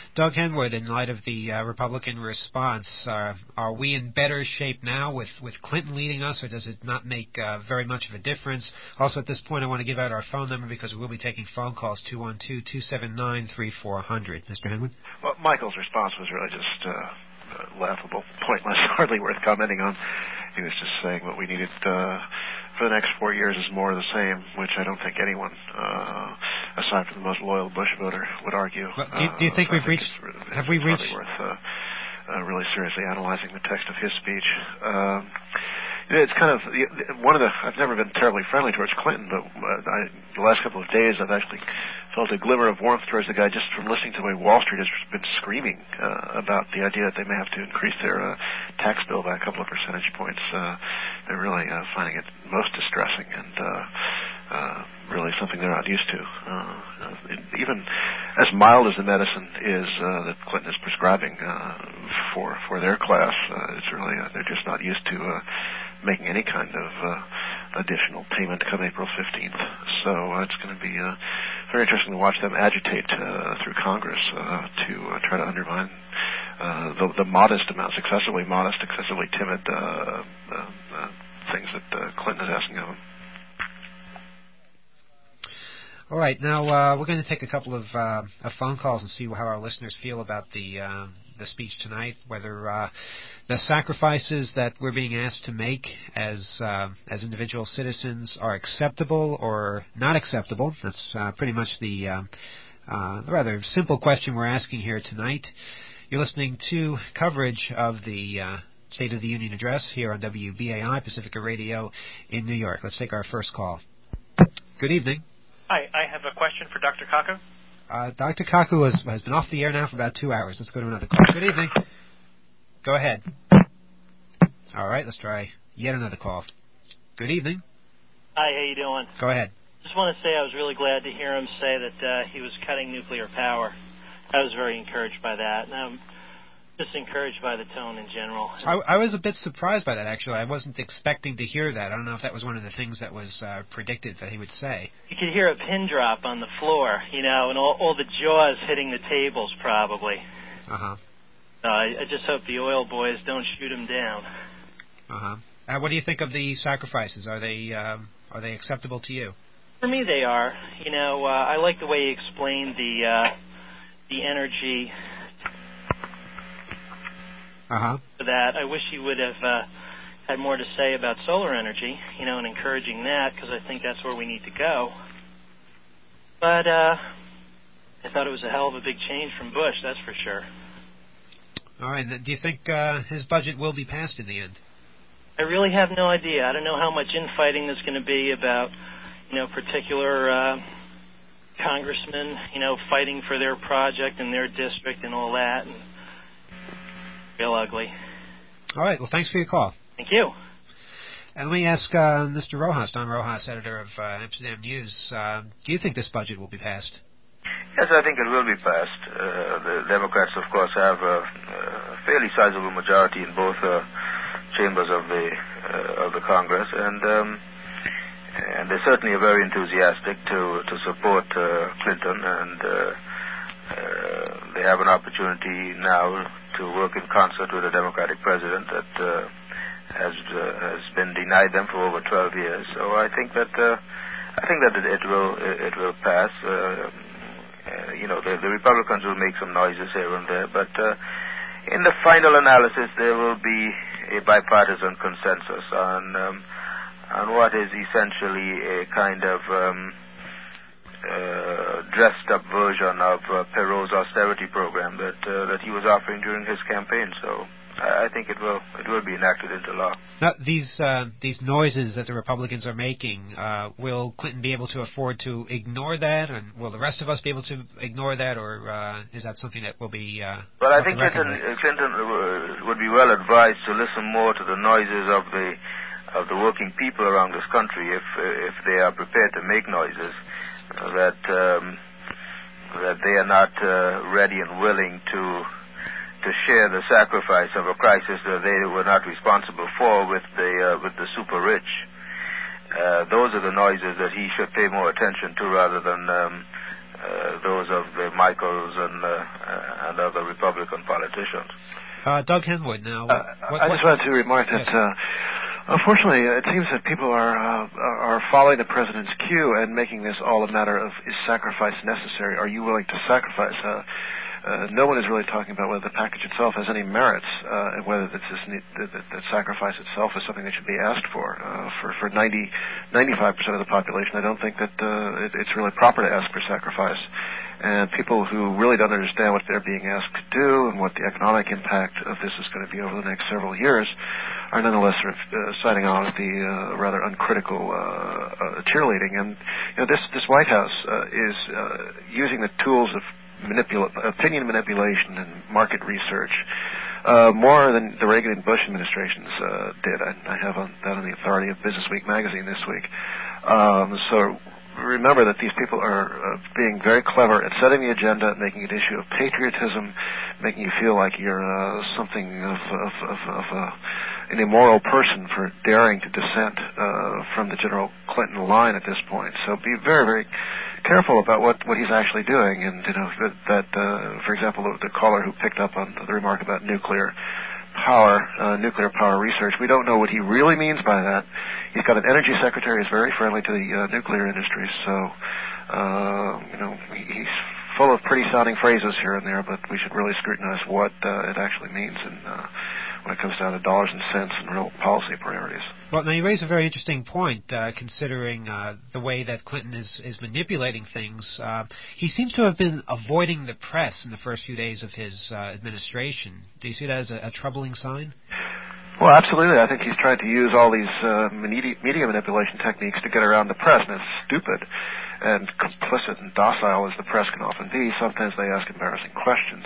Doug Henwood, in light of the uh, Republican response, uh, are we in better shape now with, with Clinton leading us, or does it not make uh, very much of a difference? Also, at this point, I want to give out our phone number because we'll be taking phone calls, two one two, two seven nine, three four zero zero. Mister Henwood? Well, Michael's response was really just uh, uh, laughable, pointless, hardly worth commenting on. He was just saying what we needed uh, for the next four years is more of the same, which I don't think anyone, uh, aside from the most loyal Bush voter, would argue. Well, do, you, do you think uh, we've think reached? It's, have it's we reached? Worth uh, uh, really seriously analyzing the text of his speech. Um, It's kind of one of the. I've never been terribly friendly towards Clinton, but uh, I, the last couple of days I've actually felt a glimmer of warmth towards the guy just from listening to the way Wall Street has been screaming uh, about the idea that they may have to increase their uh, tax bill by a couple of percentage points. Uh, they're really uh, finding it most distressing and uh, uh, really something they're not used to. Uh, it, even as mild as the medicine is uh, that Clinton is prescribing uh, for for their class, uh, it's really uh, they're just not used to. Uh, making any kind of uh, additional payment come April fifteenth. So uh, it's going to be uh, very interesting to watch them agitate uh, through Congress uh, to uh, try to undermine uh, the, the modest amounts, excessively modest, excessively timid uh, uh, uh, things that uh, Clinton is asking of them. All right, now uh, we're going to take a couple of, uh, of phone calls and see how our listeners feel about the uh, the speech tonight, whether uh, the sacrifices that we're being asked to make as uh, as individual citizens are acceptable or not acceptable. That's uh, pretty much the uh, uh, rather simple question we're asking here tonight. You're listening to coverage of the uh, State of the Union address here on W B A I Pacifica Radio in New York. Let's take our first call. Good evening. Hi, I have a question for Doctor Kaku. Uh, Doctor Kaku has, has been off the air now for about two hours. Let's go to another call. Good evening. Go ahead. All right, let's try yet another call. Good evening. Hi, how you doing? Go ahead. Just want to say I was really glad to hear him say that uh, he was cutting nuclear power. I was very encouraged by that, and I'm just encouraged by the tone in general. I, I was a bit surprised by that, actually. I wasn't expecting to hear that. I don't know if that was one of the things that was uh, predicted that he would say. You could hear a pin drop on the floor, you know, and all, all the jaws hitting the tables, probably. Uh-huh. Uh, I, I just hope the oil boys don't shoot him down. Uh-huh. Uh, what do you think of the sacrifices? Are they um, are they acceptable to you? For me, they are. You know, uh, I like the way he explained the uh, the energy. Uh-huh. For that, I wish he would have uh, had more to say about solar energy, you know, and encouraging that, because I think that's where we need to go. But uh, I thought it was a hell of a big change from Bush, that's for sure. All right. Do you think uh, his budget will be passed in the end? I really have no idea. I don't know how much infighting there's going to be about, you know, particular uh, congressmen, you know, fighting for their project and their district and all that. And real ugly. All right. Well, thanks for your call. Thank you. And let me ask uh, Mister Rojas, Don Rojas, editor of uh, Amsterdam News, uh, do you think this budget will be passed? Yes, I think it will be passed. Uh, the Democrats, of course, have a, a fairly sizable majority in both uh, chambers of the uh, of the Congress, and um, and they certainly are very enthusiastic to to support uh, Clinton, and uh, uh, they have an opportunity now to work in concert with a Democratic president that uh, has uh, has been denied them for over twelve years. So I think that uh, I think that it, it will it will pass. Uh, uh, you know, the, the Republicans will make some noises here and there, but uh, in the final analysis, there will be a bipartisan consensus on um, on what is essentially a kind of um, Uh, dressed-up version of uh, Perot's austerity program that uh, that he was offering during his campaign. So I, I think it will it will be enacted into law. Now, these uh, these noises that the Republicans are making, uh, will Clinton be able to afford to ignore that, and will the rest of us be able to ignore that, or uh, is that something that will be? Uh, well, I think Clinton uh, Clinton uh, would be well advised to listen more to the noises of the of the working people around this country if uh, if they are prepared to make noises. Uh, that um, that they are not uh, ready and willing to to share the sacrifice of a crisis that they were not responsible for with the uh, with the super rich. Uh, those are the noises that he should pay more attention to, rather than um, uh, those of the Michaels and, uh, and other Republican politicians. Uh, Doug Henwood now. Uh, what, I what? just wanted to remark that, yes. uh, unfortunately, it seems that people are uh, are following the president's cue and making this all a matter of, is sacrifice necessary? Are you willing to sacrifice? Uh, uh, no one is really talking about whether the package itself has any merits, uh, and whether that, this, that, that, that sacrifice itself is something that should be asked for. Uh, for for ninety, ninety-five percent of the population, I don't think that uh, it, it's really proper to ask for sacrifice. And people who really don't understand what they're being asked to do and what the economic impact of this is going to be over the next several years are nonetheless sort of uh, signing on with the uh, rather uncritical uh, uh, cheerleading. And you know, this this White House uh, is uh, using the tools of manipula- opinion manipulation and market research uh, more than the Reagan and Bush administrations uh, did. I, I have on, that on the authority of Business Week magazine this week. Um, so. Remember that these people are uh, being very clever at setting the agenda, making an issue of patriotism, making you feel like you're uh, something of, of, of, of uh, an immoral person for daring to dissent uh, from the General Clinton line at this point. So be very, very careful about what, what he's actually doing. And, you know, that, that uh, for example, the, the caller who picked up on the remark about nuclear power, uh, nuclear power research, we don't know what he really means by that. He's got an energy secretary who's very friendly to the uh, nuclear industry, so, uh, you know, he's full of pretty sounding phrases here and there, but we should really scrutinize what uh, it actually means and uh, when it comes down to dollars and cents and real policy priorities. Well, now you raise a very interesting point, uh, considering uh, the way that Clinton is, is manipulating things. Uh, he seems to have been avoiding the press in the first few days of his uh, administration. Do you see that as a, a troubling sign? Well, absolutely. I think he's tried to use all these uh, media, media manipulation techniques to get around the press, and it's stupid and complicit and docile as the press can often be. Sometimes they ask embarrassing questions.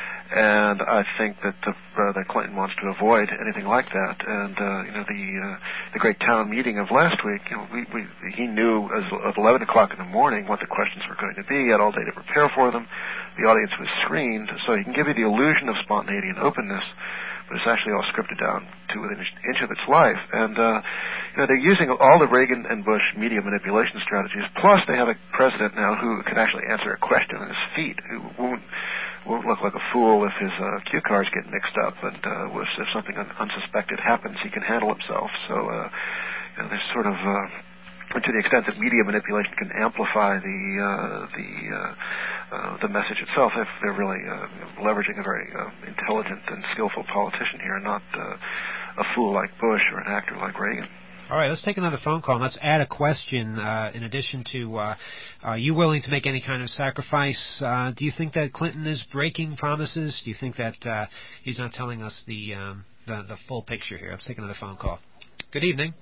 And I think that the, uh, that Clinton wants to avoid anything like that. And uh, you know, the uh, the great town meeting of last week, you know, we, we he knew as at eleven o'clock in the morning what the questions were going to be. He had all day to prepare for them. The audience was screened, so he can give you the illusion of spontaneity and openness, but it's actually all scripted down to within an inch of its life. And uh, you know, they're using all the Reagan and Bush media manipulation strategies. Plus, they have a president now who can actually answer a question on his feet, who won't. won't look like a fool if his uh, cue cards get mixed up, and uh, if something un- unsuspected happens, he can handle himself. So uh, you know, there's sort of, uh, to the extent that media manipulation can amplify the uh, the uh, uh, the message itself, if they're really uh, leveraging a very uh, intelligent and skillful politician here, not uh, a fool like Bush or an actor like Reagan. All right, let's take another phone call. Let's add a question uh, in addition to, uh, are you willing to make any kind of sacrifice? Uh, do you think that Clinton is breaking promises? Do you think that uh, he's not telling us the, um, the the full picture here? Let's take another phone call. Good evening.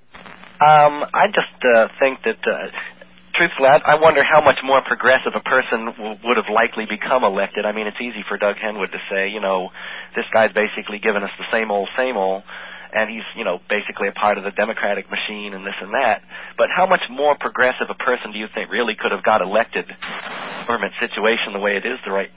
Um, I just uh, think that, uh, truthfully, I, I wonder how much more progressive a person w- would have likely become elected. I mean, it's easy for Doug Henwood to say, you know, this guy's basically given us the same old, same old. And he's, you know, basically a part of the Democratic machine and this and that. But how much more progressive a person do you think really could have got elected in the government situation the way it is the right...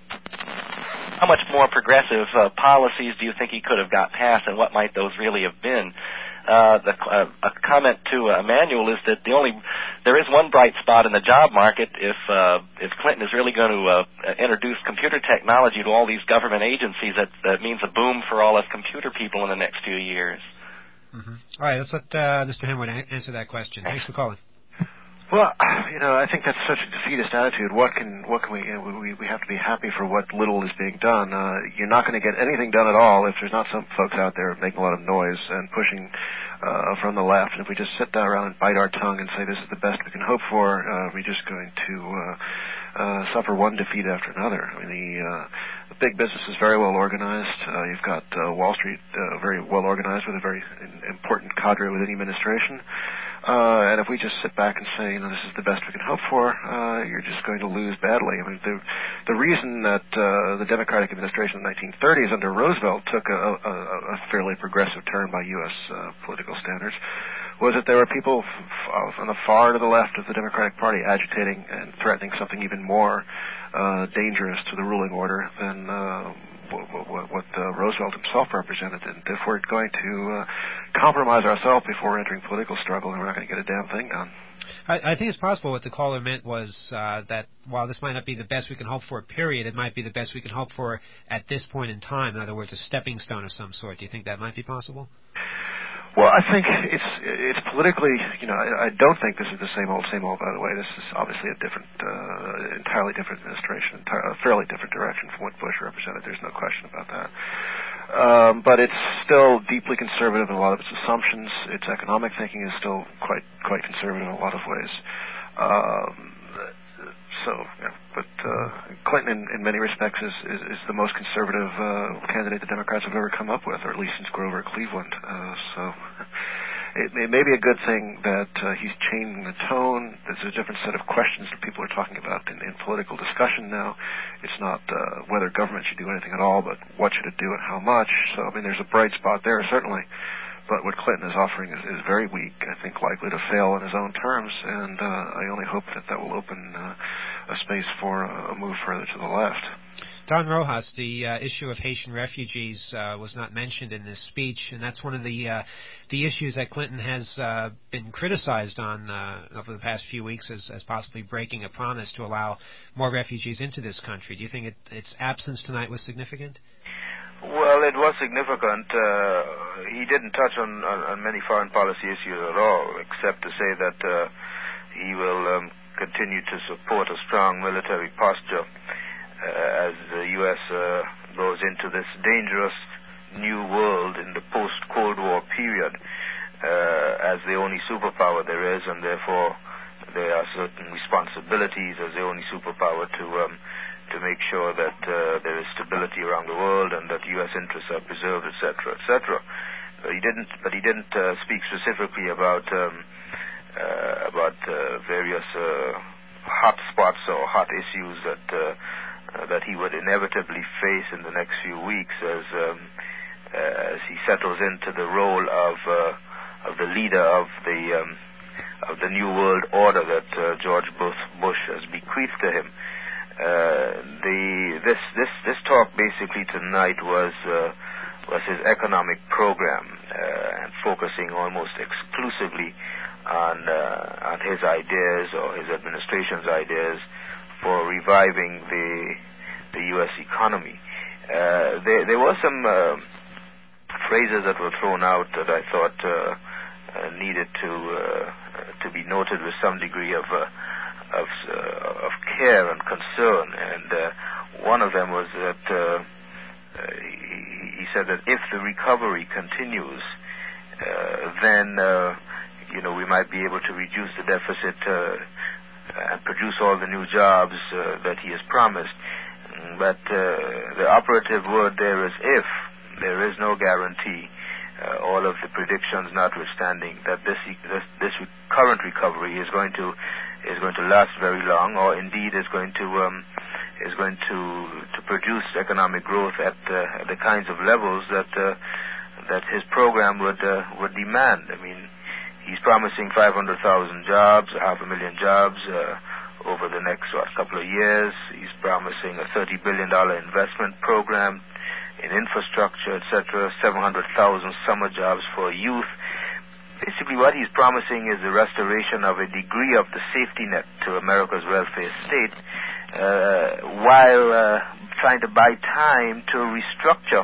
How much more progressive uh, policies do you think he could have got passed, and what might those really have been? Uh, the, uh, a comment to uh, Emanuel is that the only there is one bright spot in the job market. If uh, if Clinton is really going to uh, introduce computer technology to all these government agencies, that that means a boom for all us computer people in the next few years. Mm-hmm. All right, let's let uh, Mister Henwood answer that question. Thanks for calling. Well, you know, I think that's such a defeatist attitude. What can what can we you know, we we have to be happy for what little is being done. Uh, you're not going to get anything done at all if there's not some folks out there making a lot of noise and pushing uh, from the left. And if we just sit down around and bite our tongue and say this is the best we can hope for, uh, we're just going to uh, uh, suffer one defeat after another. I mean, the, uh, the big business is very well organized. Uh, you've got uh, Wall Street uh, very well organized with a very important cadre within the administration. Uh, and if we just sit back and say, you know, this is the best we can hope for, uh, you're just going to lose badly. I mean, the, the reason that uh, the Democratic administration in the nineteen thirties under Roosevelt took a, a, a fairly progressive turn by U S uh, political standards was that there were people f- on the far to the left of the Democratic Party agitating and threatening something even more uh, dangerous to the ruling order than uh, what, what uh, Roosevelt himself represented. And if we're going to uh, compromise ourselves before entering political struggle, then we're not going to get a damn thing done. I, I think it's possible what the caller meant was uh, that while this might not be the best we can hope for, period, it might be the best we can hope for at this point in time. In other words, a stepping stone of some sort. Do you think that might be possible? Well, I think it's it's politically, you know, I, I don't think this is the same old, same old, by the way. This is obviously a different, uh, entirely different administration, a fairly different direction from what Bush represented. There's no question about that. Um, but it's still deeply conservative in a lot of its assumptions. Its economic thinking is still quite quite conservative in a lot of ways. Um, so, yeah, but uh, Clinton, in, in many respects, is, is, is the most conservative uh, candidate the Democrats have ever come up with, or at least since Grover Cleveland. Uh, so it, it may be a good thing that uh, he's changing the tone. There's a different set of questions that people are talking about in, in political discussion now. It's not uh, whether government should do anything at all, but what should it do and how much. So, I mean, there's a bright spot there, certainly. But what Clinton is offering is, is very weak, I think likely to fail on his own terms, and uh, I only hope that that will open uh, a space for a move further to the left. Don Rojas, the uh, issue of Haitian refugees uh, was not mentioned in this speech, and that's one of the uh, the issues that Clinton has uh, been criticized on uh, over the past few weeks as, as possibly breaking a promise to allow more refugees into this country. Do you think it, its absence tonight was significant? Well, it was significant. Uh, he didn't touch on, on, on many foreign policy issues at all, except to say that uh, he will um, continue to support a strong military posture uh, as the U S uh, goes into this dangerous new world in the post-Cold War period uh, as the only superpower there is, and therefore there are certain responsibilities as the only superpower to um, to make sure that uh, there is stability around the world and that U S interests are preserved, et cetera, et cetera. But he didn't, but he didn't uh, speak specifically about um, uh, about uh, various uh, hot spots or hot issues that uh, uh, that he would inevitably face in the next few weeks as um, uh, as he settles into the role of uh, of the leader of the um, of the new world order that uh, George Bush has bequeathed to him. Uh, the this this this talk basically tonight was uh, was his economic program uh, and focusing almost exclusively on uh, on his ideas or his administration's ideas for reviving the the U S economy. Uh, there there were some uh, phrases that were thrown out that I thought uh, uh, needed to uh, to be noted with some degree of uh, of uh, of care and concern, and uh, one of them was that uh, uh, he, he said that if the recovery continues, uh, then uh, you know we might be able to reduce the deficit uh, and produce all the new jobs uh, that he has promised. But uh, the operative word there is if. There is no guarantee. Uh, all of the predictions notwithstanding that this this, this current recovery is going to is going to last very long, or indeed is going to um, is going to to produce economic growth at, uh, at the kinds of levels that uh, that his program would uh, would demand. I mean, he's promising five hundred thousand jobs, half a million jobs uh, over the next what, couple of years. He's promising a thirty billion dollar investment program in infrastructure, et cetera, seven hundred thousand summer jobs for youth. Basically, what he's promising is the restoration of a degree of the safety net to America's welfare state, uh, while uh, trying to buy time to restructure,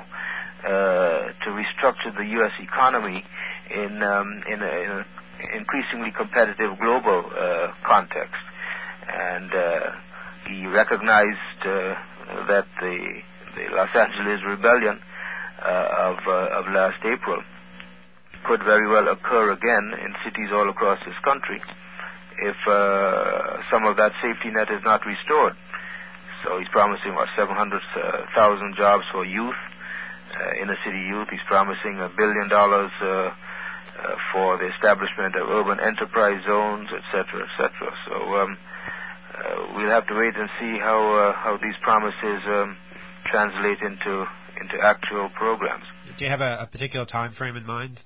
uh, to restructure the U S economy in um, in an increasingly competitive global uh, context. And uh, he recognized uh, that the the Los Angeles rebellion uh, of uh, of last April could very well occur again in cities all across this country if uh, some of that safety net is not restored. So he's promising, what, seven hundred thousand jobs for youth, uh, inner city youth. He's promising a billion dollars uh, uh, for the establishment of urban enterprise zones, et cetera, et cetera. So um, uh, we'll have to wait and see how uh, how these promises um, translate into into actual programs. Do you have a, a particular time frame in mind?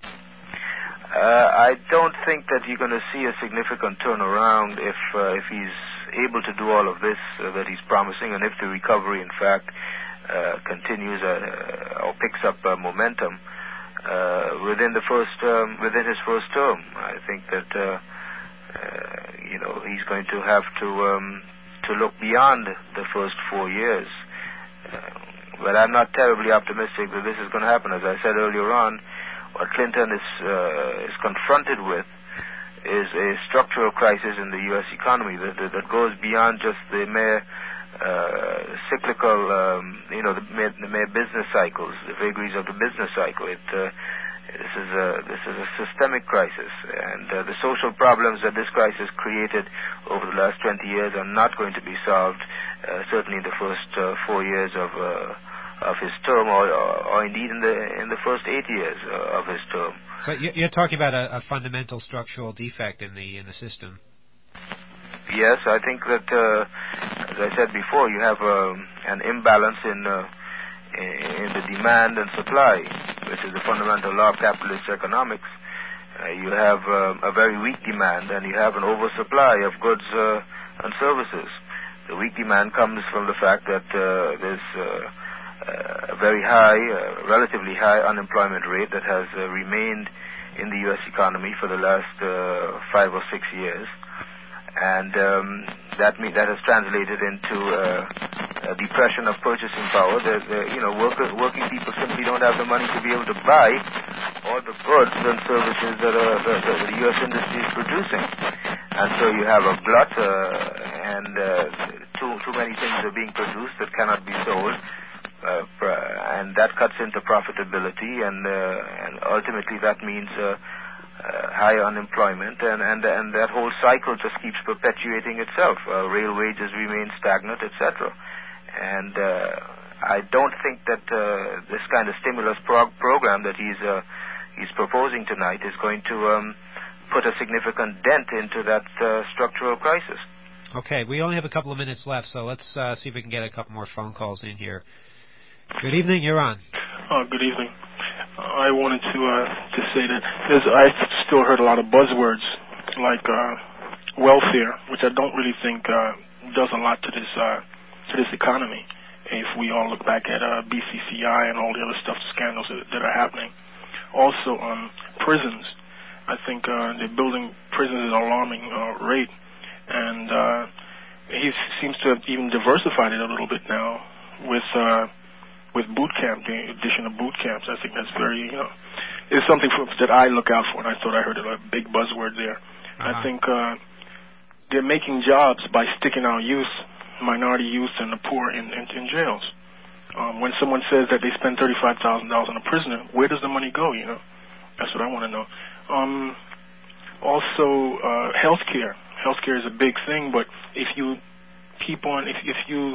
Uh, I don't think that you're going to see a significant turnaround if uh, if he's able to do all of this uh, that he's promising, and if the recovery, in fact, uh, continues uh, or picks up uh, momentum uh, within the first um, within his first term. I think that uh, uh, you know, he's going to have to um, to look beyond the first four years. Uh, but I'm not terribly optimistic that this is going to happen. As I said earlier on, what Clinton is uh, is confronted with is a structural crisis in the U S economy that, that, that goes beyond just the mere uh, cyclical, um, you know, the mere, the mere business cycles, the vagaries of the business cycle. It, uh, this is a this is a systemic crisis, and uh, the social problems that this crisis created over the last twenty years are not going to be solved, uh, certainly in the first uh, four years of uh, of his term, or, or, or indeed in the in the first eight years uh, of his term. So you're talking about a, a fundamental structural defect in the in the system. Yes, I think that, uh, as I said before, you have uh, an imbalance in, uh, in the demand and supply, which is the fundamental law of capitalist economics. Uh, you have uh, a very weak demand, and you have an oversupply of goods uh, and services. The weak demand comes from the fact that uh, there's uh, a very high, uh, relatively high unemployment rate that has uh, remained in the U S economy for the last uh, five or six years. And um, that mean, that has translated into uh, a depression of purchasing power. The, the, you know, worker, working people simply don't have the money to be able to buy all the goods and services that, are, that, that the U S industry is producing. And so you have a glut, uh, and uh, too too many things are being produced that cannot be sold, uh, and that cuts into profitability, and uh, and ultimately that means Uh, Uh, high unemployment, and, and and that whole cycle just keeps perpetuating itself. Uh, real wages remain stagnant, et cetera. And uh, I don't think that uh, this kind of stimulus prog- program that he's uh, he's proposing tonight is going to um, put a significant dent into that uh, structural crisis. Okay, we only have a couple of minutes left, so let's uh, see if we can get a couple more phone calls in here. Good evening, you're on. Uh, good evening. I wanted to uh, to say that there's, I still heard a lot of buzzwords like uh, welfare, which I don't really think uh, does a lot to this uh, to this economy. If we all look back at uh, B C C I and all the other stuff, scandals that, that are happening. Also, um, prisons. I think uh, they're building prisons at an alarming uh, rate, and uh, he seems to have even diversified it a little bit now with. Uh, with boot camp, the addition of boot camps. I think that's very, you know, it's something for, that I look out for, and I thought I heard a big buzzword there. Uh-huh. I think uh, they're making jobs by sticking our youth, minority youth, and the poor in, in, in jails. Um, when someone says that they spend thirty-five thousand dollars on a prisoner, where does the money go, you know? That's what I want to know. Um, also, uh, health care. Health care is a big thing, but if you keep on, if, if you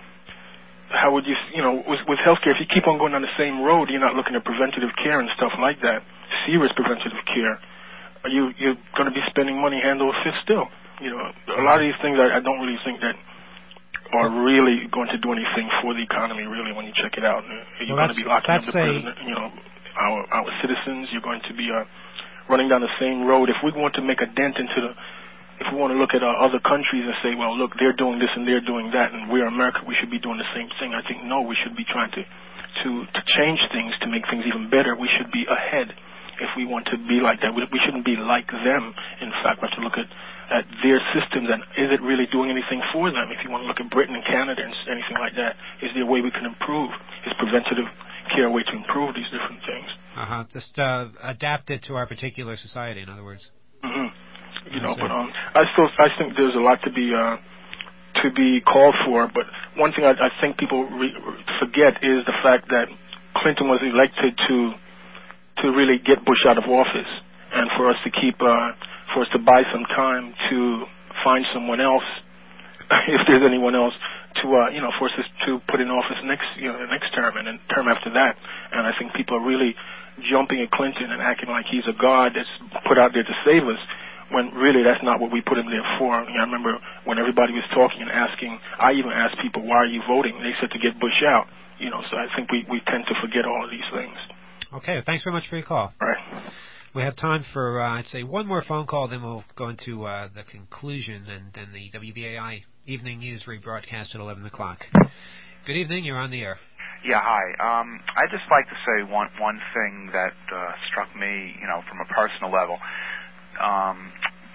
how would you, you know, with, with healthcare, if you keep on going down the same road, you're not looking at preventative care and stuff like that, serious preventative care, you, you're going to be spending money hand over fist still. You know, a lot of these things I, I don't really think that are really going to do anything for the economy, really, when you check it out. You're well, going to be locking up the president, you know, our, our citizens. You're going to be uh, running down the same road. If we want to make a dent into the If we want to look at uh, other countries and say, well, look, they're doing this and they're doing that, and we're America, we should be doing the same thing. I think, no, we should be trying to, to, to change things to make things even better. We should be ahead if we want to be like that. We, we shouldn't be like them. In fact, we have to look at, at their systems and is it really doing anything for them? If you want to look at Britain and Canada and anything like that, is there a way we can improve? Is preventative care a way to improve these different things? Uh-huh. Just uh, adapt it to our particular society, in other words. Mm-hmm. You know, but um, I still I think there's a lot to be uh, to be called for. But one thing I, I think people re- forget is the fact that Clinton was elected to to really get Bush out of office, and for us to keep uh, for us to buy some time to find someone else, if there's anyone else, to uh, you know, for us to put in office next you know the next term and then term after that. And I think people are really jumping at Clinton and acting like he's a god that's put out there to save us, when really that's not what we put him there for. You know, I remember when everybody was talking and asking, I even asked people, why are you voting? They said to get Bush out. You know, so I think we, we tend to forget all of these things. Okay, thanks very much for your call. All right. We have time for, uh, I'd say, one more phone call, then we'll go into uh, the conclusion, and then the W B A I Evening News rebroadcast at eleven o'clock. Good evening, you're on the air. Yeah, hi. Um, I'd just like to say one, one thing that uh, struck me, you know, from a personal level. Um,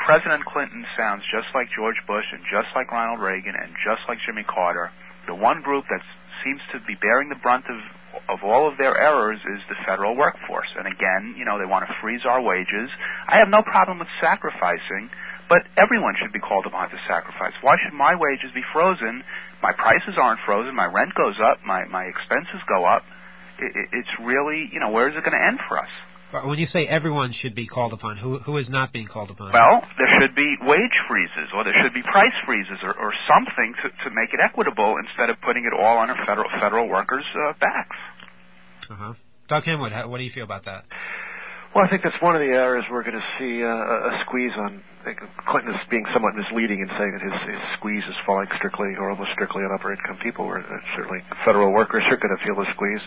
President Clinton sounds just like George Bush and just like Ronald Reagan and just like Jimmy Carter. The one group that seems to be bearing the brunt of of all of their errors is the federal workforce. And again, you know, they want to freeze our wages. I have no problem with sacrificing, but everyone should be called upon to sacrifice. Why should my wages be frozen? My prices aren't frozen. My rent goes up. My, my expenses go up. It, it, it's really, you know, where is it going to end for us? When you say everyone should be called upon, who who is not being called upon? Well, there should be wage freezes, or there should be price freezes, or, or something to, to make it equitable instead of putting it all on our federal federal workers' uh, backs. Uh-huh. Doug Henwood, how, what do you feel about that? Well, I think that's one of the areas we're going to see uh, a squeeze on. I think Clinton is being somewhat misleading in saying that his, his squeeze is falling strictly or almost strictly on upper-income people. Where uh, certainly federal workers are going to feel the squeeze.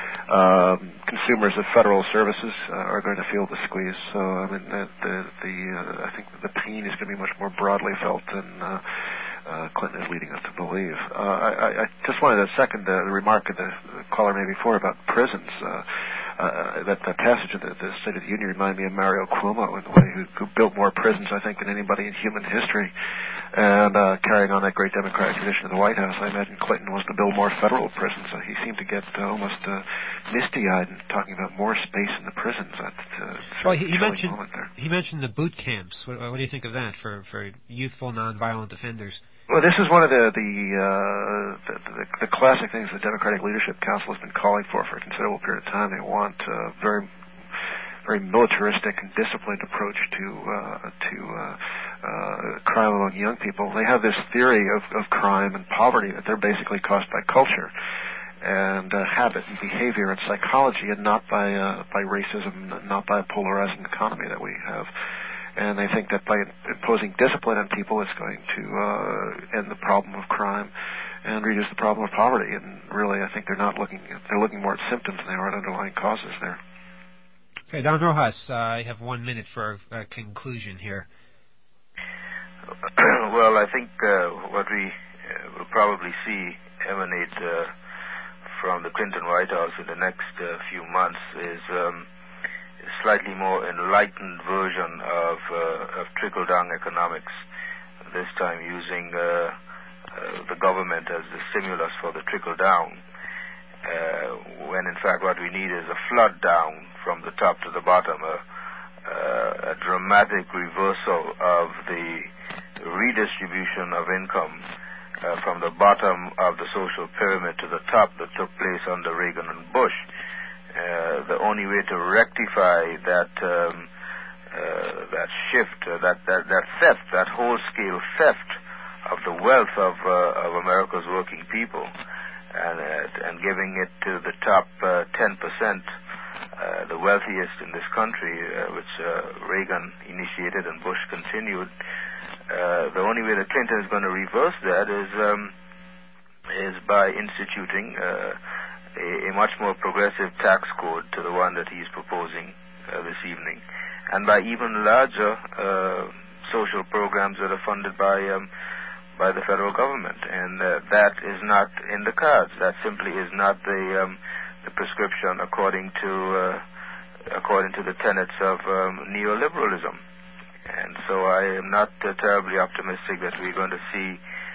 Um, consumers of federal services uh, are going to feel the squeeze. So, I mean, the, the, the uh, I think the pain is going to be much more broadly felt than uh, uh, Clinton is leading us to believe. Uh, I, I just wanted to second the, the remark of the, the caller made before about prisons. Uh, Uh, that, that passage of the, the State of the Union reminded me of Mario Cuomo in the way who, who built more prisons, I think, than anybody in human history. And uh, carrying on that great Democratic tradition in the White House, I imagine Clinton wants to build more federal prisons. Uh, he seemed to get uh, almost uh, misty-eyed in talking about more space in the prisons. That's uh, well, he, he mentioned he mentioned the boot camps. What, what do you think of that for, for youthful, nonviolent offenders? Well, this is one of the the, uh, the the the classic things the Democratic Leadership Council has been calling for for a considerable period of time. They want a very very militaristic and disciplined approach to uh, to uh, uh, crime among young people. They have this theory of, of crime and poverty that they're basically caused by culture and uh, habit and behavior and psychology, and not by uh, by racism, not by a polarizing economy that we have. And they think that by imposing discipline on people, it's going to uh, end the problem of crime and reduce the problem of poverty. And really, I think they're not looking; they're looking more at symptoms than they are at underlying causes there. Okay, Don Rojas, uh, I have one minute for a, a conclusion here. Well, I think uh, what we uh, will probably see emanate uh, from the Clinton White House in the next uh, few months is. Um, slightly more enlightened version of, uh, of trickle-down economics, this time using uh, uh, the government as the stimulus for the trickle-down, uh, when in fact what we need is a flood-down from the top to the bottom, a, uh, a dramatic reversal of the redistribution of income uh, from the bottom of the social pyramid to the top that took place under Reagan and Bush. Uh, the only way to rectify that um, uh, that shift, uh, that, that that theft, that whole-scale theft of the wealth of uh, of America's working people, and uh, and giving it to the top uh, ten percent, uh, the wealthiest in this country, uh, which uh, Reagan initiated and Bush continued. Uh, the only way that Clinton is going to reverse that is um, is by instituting. Uh, A, a much more progressive tax code to the one that he's proposing uh, this evening, and by even larger uh, social programs that are funded by um, by the federal government, and uh, that is not in the cards. That simply is not the um, the prescription according to uh, according to the tenets of um, neoliberalism. And so I am not uh, terribly optimistic that we're going to see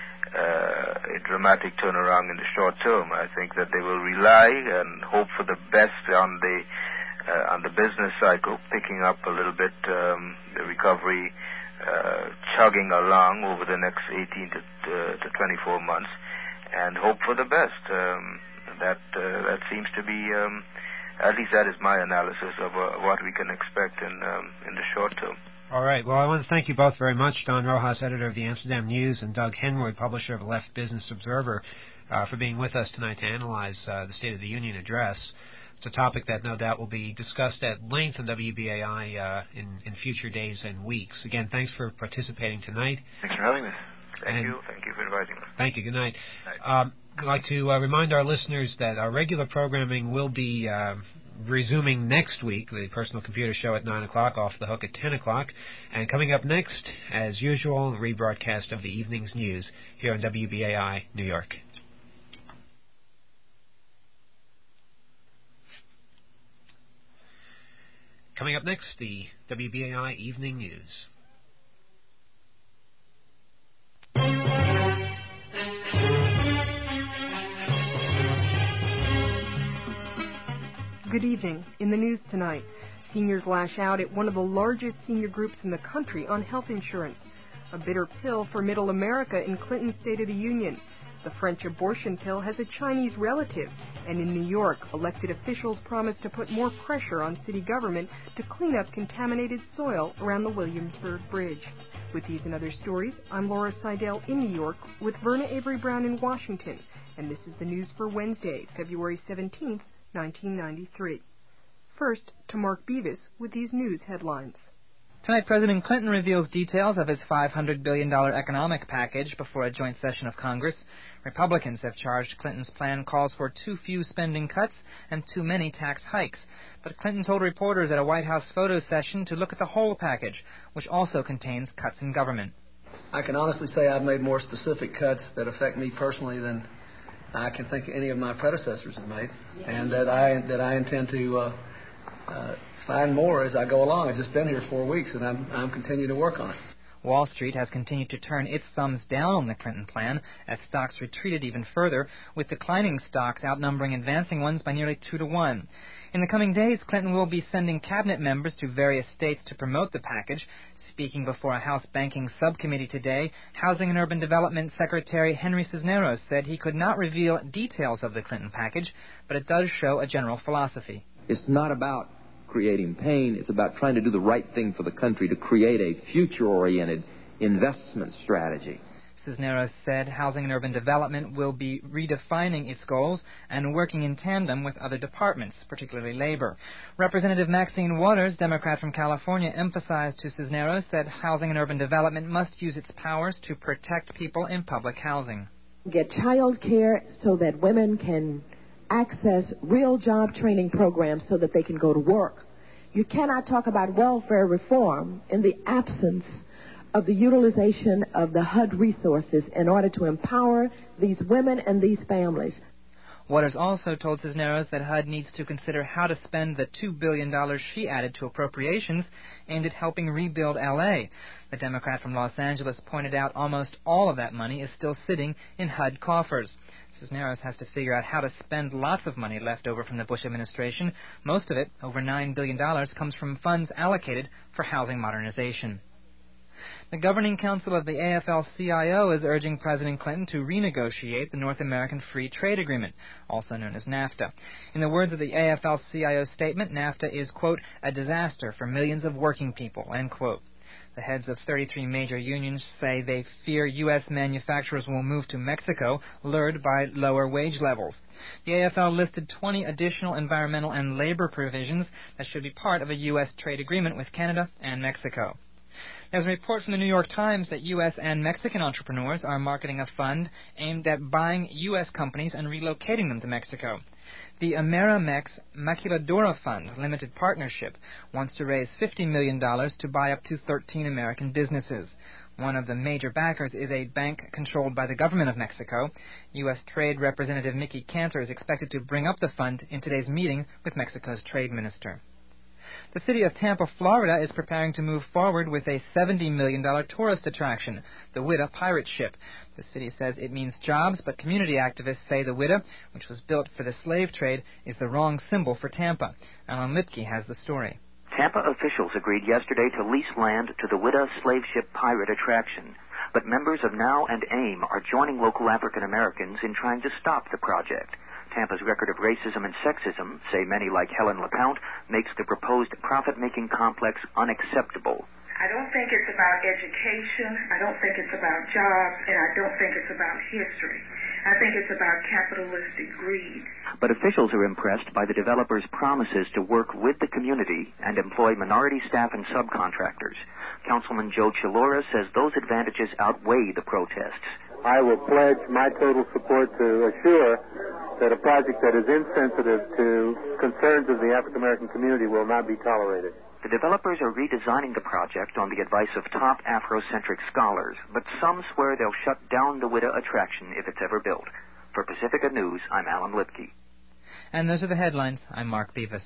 Uh, a dramatic turnaround in the short term. I think that they will rely and hope for the best on the uh, on the business cycle, picking up a little bit um, the recovery, uh, chugging along over the next eighteen to, uh, to twenty-four months, and hope for the best. Um, that uh, that seems to be, um, at least that is my analysis of uh, what we can expect in um, in the short term. All right. Well, I want to thank you both very much, Don Rojas, editor of the Amsterdam News, and Doug Henwood, publisher of Left Business Observer, uh, for being with us tonight to analyze uh, the State of the Union address. It's a topic that no doubt will be discussed at length on W B A I uh, in, in future days and weeks. Again, thanks for participating tonight. Thanks for having me. Thank and you. Thank you for inviting me. Thank you. Good night. Um, I'd like to uh, remind our listeners that our regular programming will be uh, resuming next week, the Personal Computer Show at nine o'clock, Off the Hook at ten o'clock. And coming up next, as usual, the rebroadcast of the evening's news here on W B A I New York. Coming up next, the W B A I Evening News. Good evening. In the news tonight, seniors lash out at one of the largest senior groups in the country on health insurance. A bitter pill for middle America in Clinton's State of the Union. The French abortion pill has a Chinese relative. And in New York, elected officials promise to put more pressure on city government to clean up contaminated soil around the Williamsburg Bridge. With these and other stories, I'm Laura Seidel in New York with Verna Avery Brown in Washington. And this is the news for Wednesday, February seventeenth, nineteen ninety-three. First, to Mark Beavis with these news headlines. Tonight, President Clinton reveals details of his five hundred billion dollars economic package before a joint session of Congress. Republicans have charged Clinton's plan calls for too few spending cuts and too many tax hikes. But Clinton told reporters at a White House photo session to look at the whole package, which also contains cuts in government. I can honestly say I've made more specific cuts that affect me personally than I can think any of my predecessors have made, and that I that I intend to uh, uh, find more as I go along. I've just been here four weeks, and I'm I'm continuing to work on it. Wall Street has continued to turn its thumbs down on the Clinton plan as stocks retreated even further, with declining stocks outnumbering advancing ones by nearly two to one. In the coming days, Clinton will be sending cabinet members to various states to promote the package. Speaking before a House Banking Subcommittee today, Housing and Urban Development Secretary Henry Cisneros said he could not reveal details of the Clinton package, but it does show a general philosophy. It's not about creating pain. It's about trying to do the right thing for the country to create a future-oriented investment strategy. Cisneros said Housing and Urban Development will be redefining its goals and working in tandem with other departments, particularly labor. Representative Maxine Waters, Democrat from California, emphasized to Cisneros that Housing and Urban Development must use its powers to protect people in public housing. Get child care so that women can access real job training programs so that they can go to work. You cannot talk about welfare reform in the absence of the utilization of the H U D resources in order to empower these women and these families. Waters also told Cisneros that H U D needs to consider how to spend the two billion dollars she added to appropriations aimed at helping rebuild L A. The Democrat from Los Angeles pointed out almost all of that money is still sitting in H U D coffers. Cisneros has to figure out how to spend lots of money left over from the Bush administration. Most of it, over nine billion dollars, comes from funds allocated for housing modernization. The Governing Council of the A F L C I O is urging President Clinton to renegotiate the North American Free Trade Agreement, also known as NAFTA. In the words of the A F L C I O statement, NAFTA is, quote, a disaster for millions of working people, end quote. The heads of thirty-three major unions say they fear U S manufacturers will move to Mexico, lured by lower wage levels. The A F L listed twenty additional environmental and labor provisions that should be part of a U S trade agreement with Canada and Mexico. There's a report from the New York Times that U S and Mexican entrepreneurs are marketing a fund aimed at buying U S companies and relocating them to Mexico. The Amerimex Maquiladora Fund Limited Partnership wants to raise fifty million dollars to buy up to thirteen American businesses. One of the major backers is a bank controlled by the government of Mexico. U S Trade Representative Mickey Cantor is expected to bring up the fund in today's meeting with Mexico's trade minister. The city of Tampa, Florida, is preparing to move forward with a seventy million dollars tourist attraction, the Whydah Pirate Ship. The city says it means jobs, but community activists say the Whydah, which was built for the slave trade, is the wrong symbol for Tampa. Alan Lipke has the story. Tampa officials agreed yesterday to lease land to the Whydah slave ship pirate attraction. But members of NOW and AIM are joining local African Americans in trying to stop the project. Tampa's record of racism and sexism, say many like Helen LaPointe, makes the proposed profit-making complex unacceptable. I don't think it's about education, I don't think it's about jobs, and I don't think it's about history. I think it's about capitalistic greed. But officials are impressed by the developers' promises to work with the community and employ minority staff and subcontractors. Councilman Joe Chilora says those advantages outweigh the protests. I will pledge my total support to assure that a project that is insensitive to concerns of the African American community will not be tolerated. The developers are redesigning the project on the advice of top Afrocentric scholars, but some swear they'll shut down the Whydah attraction if it's ever built. For Pacifica News, I'm Alan Lipke. And those are the headlines. I'm Mark Beavis.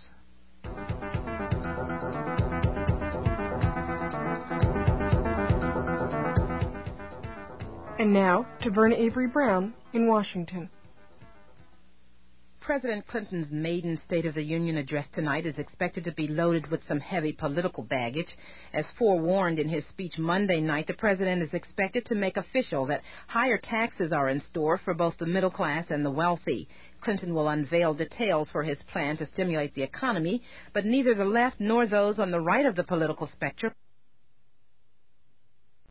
And now to Verna Avery Brown in Washington. President Clinton's maiden State of the Union address tonight is expected to be loaded with some heavy political baggage. As forewarned in his speech Monday night, the president is expected to make official that higher taxes are in store for both the middle class and the wealthy. Clinton will unveil details for his plan to stimulate the economy, but neither the left nor those on the right of the political spectrum